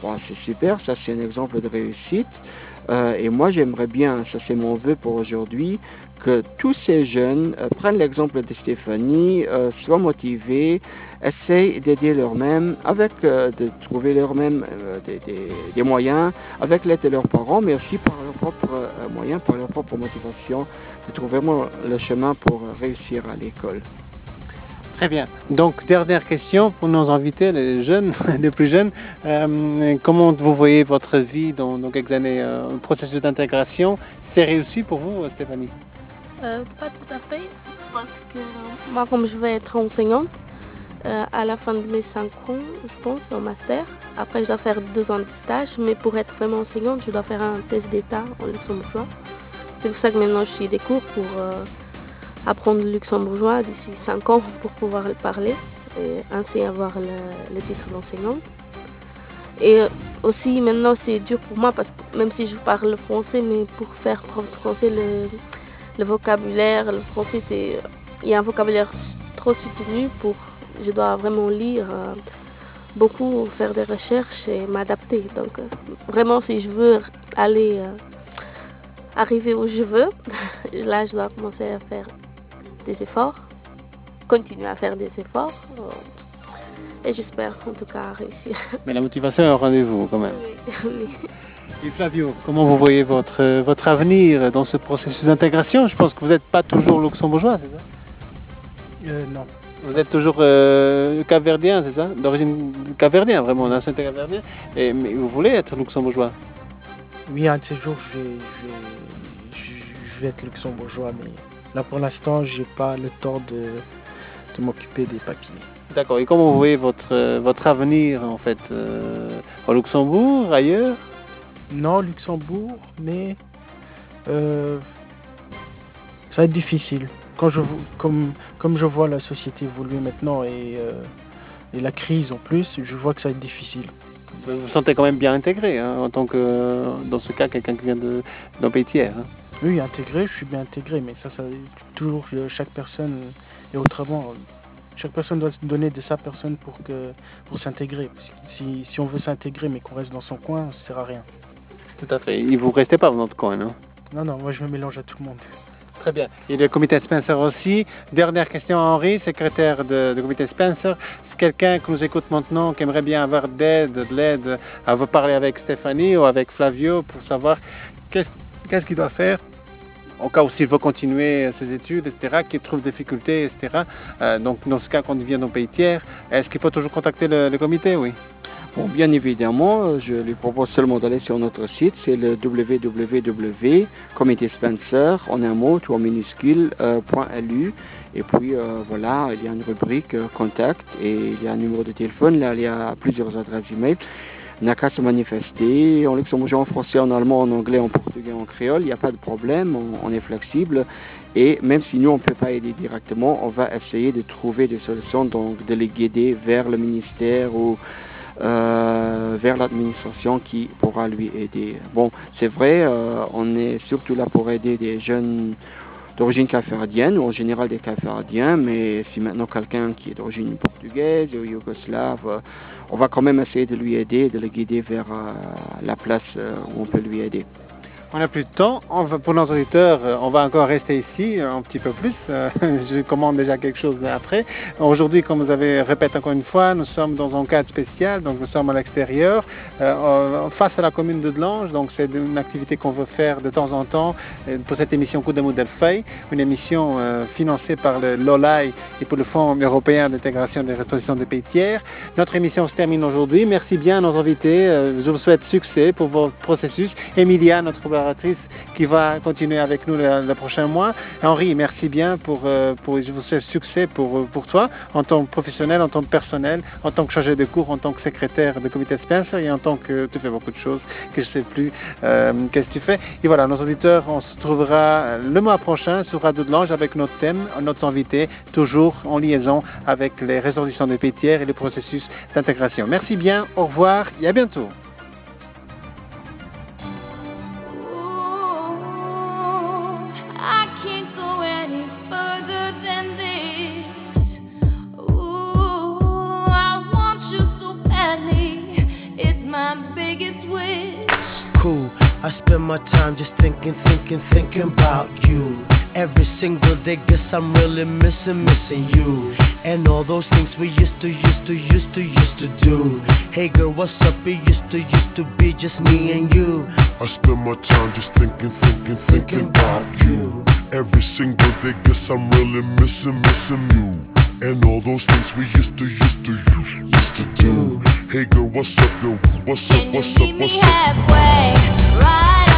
[SPEAKER 2] Bon, c'est super, ça c'est un exemple de réussite. Euh, et moi j'aimerais bien, ça c'est mon vœu pour aujourd'hui, que tous ces jeunes euh, prennent l'exemple de Stéphanie, euh, soient motivés, essayent d'aider leurs-mêmes, avec euh, de trouver leurs-mêmes euh, des, des, des moyens, avec l'aide de leurs parents, mais aussi par leurs propres euh, moyens, par leur propre motivation, de trouver vraiment le chemin pour réussir à l'école.
[SPEAKER 1] Très bien. Donc, dernière question pour nos invités, les jeunes, les plus jeunes. Euh, comment vous voyez votre vie dans, dans quelques années, euh, un processus d'intégration? C'est réussi pour vous, Stéphanie?
[SPEAKER 4] Euh, pas tout à fait, parce que euh, moi, comme je vais être enseignante, euh, à la fin de mes cinq ans, je pense, en master, après je dois faire deux ans de stage, mais pour être vraiment enseignante, je dois faire un test d'État en luxembourgeois. C'est pour ça que maintenant je suis des cours pour euh, apprendre le luxembourgeois d'ici cinq ans pour pouvoir le parler et ainsi avoir le, le titre d'enseignante. Et aussi maintenant c'est dur pour moi parce que même si je parle le français, mais pour faire prof de français, le, le vocabulaire, le français c'est, il y a un vocabulaire trop soutenu pour, je dois vraiment lire euh, beaucoup, faire des recherches et m'adapter. Donc euh, vraiment si je veux aller euh, arriver où je veux, là je dois commencer à faire des efforts, continuer à faire des efforts euh, et j'espère en tout cas réussir.
[SPEAKER 1] Mais la motivation est au rendez-vous quand même.
[SPEAKER 4] Oui, oui.
[SPEAKER 1] Et Flavio, comment vous voyez votre, votre avenir dans ce processus d'intégration? Je pense que vous n'êtes pas toujours luxembourgeois, c'est ça?
[SPEAKER 5] Euh, non.
[SPEAKER 1] Vous êtes toujours euh, capverdien, c'est ça? D'origine capverdien, vraiment, nationalité capverdien. Et, mais vous voulez être luxembourgeois?
[SPEAKER 5] Oui, un de ces jours, je vais, je vais, je- je vais être luxembourgeois, mais là pour l'instant, j'ai pas le temps de, de m'occuper des papiers.
[SPEAKER 1] D'accord. Et comment vous voyez votre, euh, votre avenir, en fait, euh, au Luxembourg, ailleurs?
[SPEAKER 5] Non, Luxembourg, mais euh, ça va être difficile. Quand je, vo- comme, comme je vois la société évoluer maintenant et, euh, et la crise en plus, je vois que ça va être difficile.
[SPEAKER 1] Vous vous sentez quand même bien intégré, hein, en tant que, dans ce cas, quelqu'un qui vient de- d'un pays tiers. Hein.
[SPEAKER 5] Oui, intégré, je suis bien intégré, mais ça, ça toujours euh, chaque personne est autrement. Chaque personne doit se donner de sa personne pour que pour s'intégrer. Parce que Si, si on veut s'intégrer mais qu'on reste dans son coin, ça sert à rien.
[SPEAKER 1] Tout à fait. Et vous ne restez pas dans notre coin, non?
[SPEAKER 5] Non, non, moi je me mélange à tout le monde.
[SPEAKER 1] Très bien. Et le comité Spencer aussi. Dernière question à Henri, secrétaire de, de comité Spencer. C'est quelqu'un qui nous écoute maintenant, qui aimerait bien avoir d'aide, de l'aide, à vous parler avec Stéphanie ou avec Flavio pour savoir qu'est-ce qu'est-ce qu'il doit faire au cas où s'il veut continuer ses études, et cetera, qu'il trouve des difficultés, et cetera. Euh, donc, dans ce cas, quand il vient d'un pays tiers, est-ce qu'il faut toujours contacter le, le comité? Oui.
[SPEAKER 2] Bon, bien évidemment, je lui propose seulement d'aller sur notre site, c'est le w w w point comité Spencer, en un mot, tout en minuscule, euh, .lu. Et puis, euh, voilà, il y a une rubrique euh, contact et il y a un numéro de téléphone. Là, il y a plusieurs adresses email. Il n'a qu'à se manifester en luxembourgeois, en français, en allemand, en anglais, en portugais, en créole. Il n'y a pas de problème, on, on est flexible. Et même si nous, on ne peut pas aider directement, on va essayer de trouver des solutions, donc de les guider vers le ministère ou euh, vers l'administration qui pourra lui aider. Bon, c'est vrai, euh, on est surtout là pour aider des jeunes d'origine capverdienne ou en général des capverdiens, mais si maintenant quelqu'un qui est d'origine portugaise ou yougoslave, euh, on va quand même essayer de lui aider, de le guider vers euh, la place euh, où on peut lui aider.
[SPEAKER 1] On n'a plus de temps. On va, pour nos auditeurs, euh, on va encore rester ici euh, un petit peu plus. Euh, je commande déjà quelque chose après. Aujourd'hui, comme vous avez répété encore une fois, nous sommes dans un cadre spécial, donc nous sommes à l'extérieur, euh, face à la commune de Delange. Donc c'est une activité qu'on veut faire de temps en temps euh, pour cette émission Coup de mou d'Elfey, une émission euh, financée par le LOLAI et pour le Fonds européen d'intégration des résolutions des pays tiers. Notre émission se termine aujourd'hui. Merci bien à nos invités. Euh, je vous souhaite succès pour votre processus. Emilia, notre qui va continuer avec nous le, le prochain mois. Henri, merci bien pour, euh, pour je vous souhaite succès pour, pour toi, en tant que professionnel, en tant que personnel, en tant que chargé de cours, en tant que secrétaire de comité Spencer et en tant que tu fais beaucoup de choses que je ne sais plus euh, qu'est-ce que tu fais. Et voilà, nos auditeurs, on se trouvera le mois prochain sur Radio Delange avec notre thème, notre invité, toujours en liaison avec les résolutions des pays tiers et le processus d'intégration. Merci bien, au revoir et à bientôt.
[SPEAKER 7] I can't go any further than this. Ooh, I want you so badly. It's my
[SPEAKER 8] my time just thinking, thinking, thinking about you. Every single day, guess I'm really missing, missing you. And all those things we used to, used to, used to, used to do. Hey girl, what's up? It used to, used to be just me and you.
[SPEAKER 9] I spend my time just thinking, thinking, thinking about you. Every single day, guess I'm really missing, missing you. And all those things we used to, used to, used, used to do. Hey girl, what's up, yo? What's up, what's up, what's up?
[SPEAKER 7] Can you meet me halfway, right?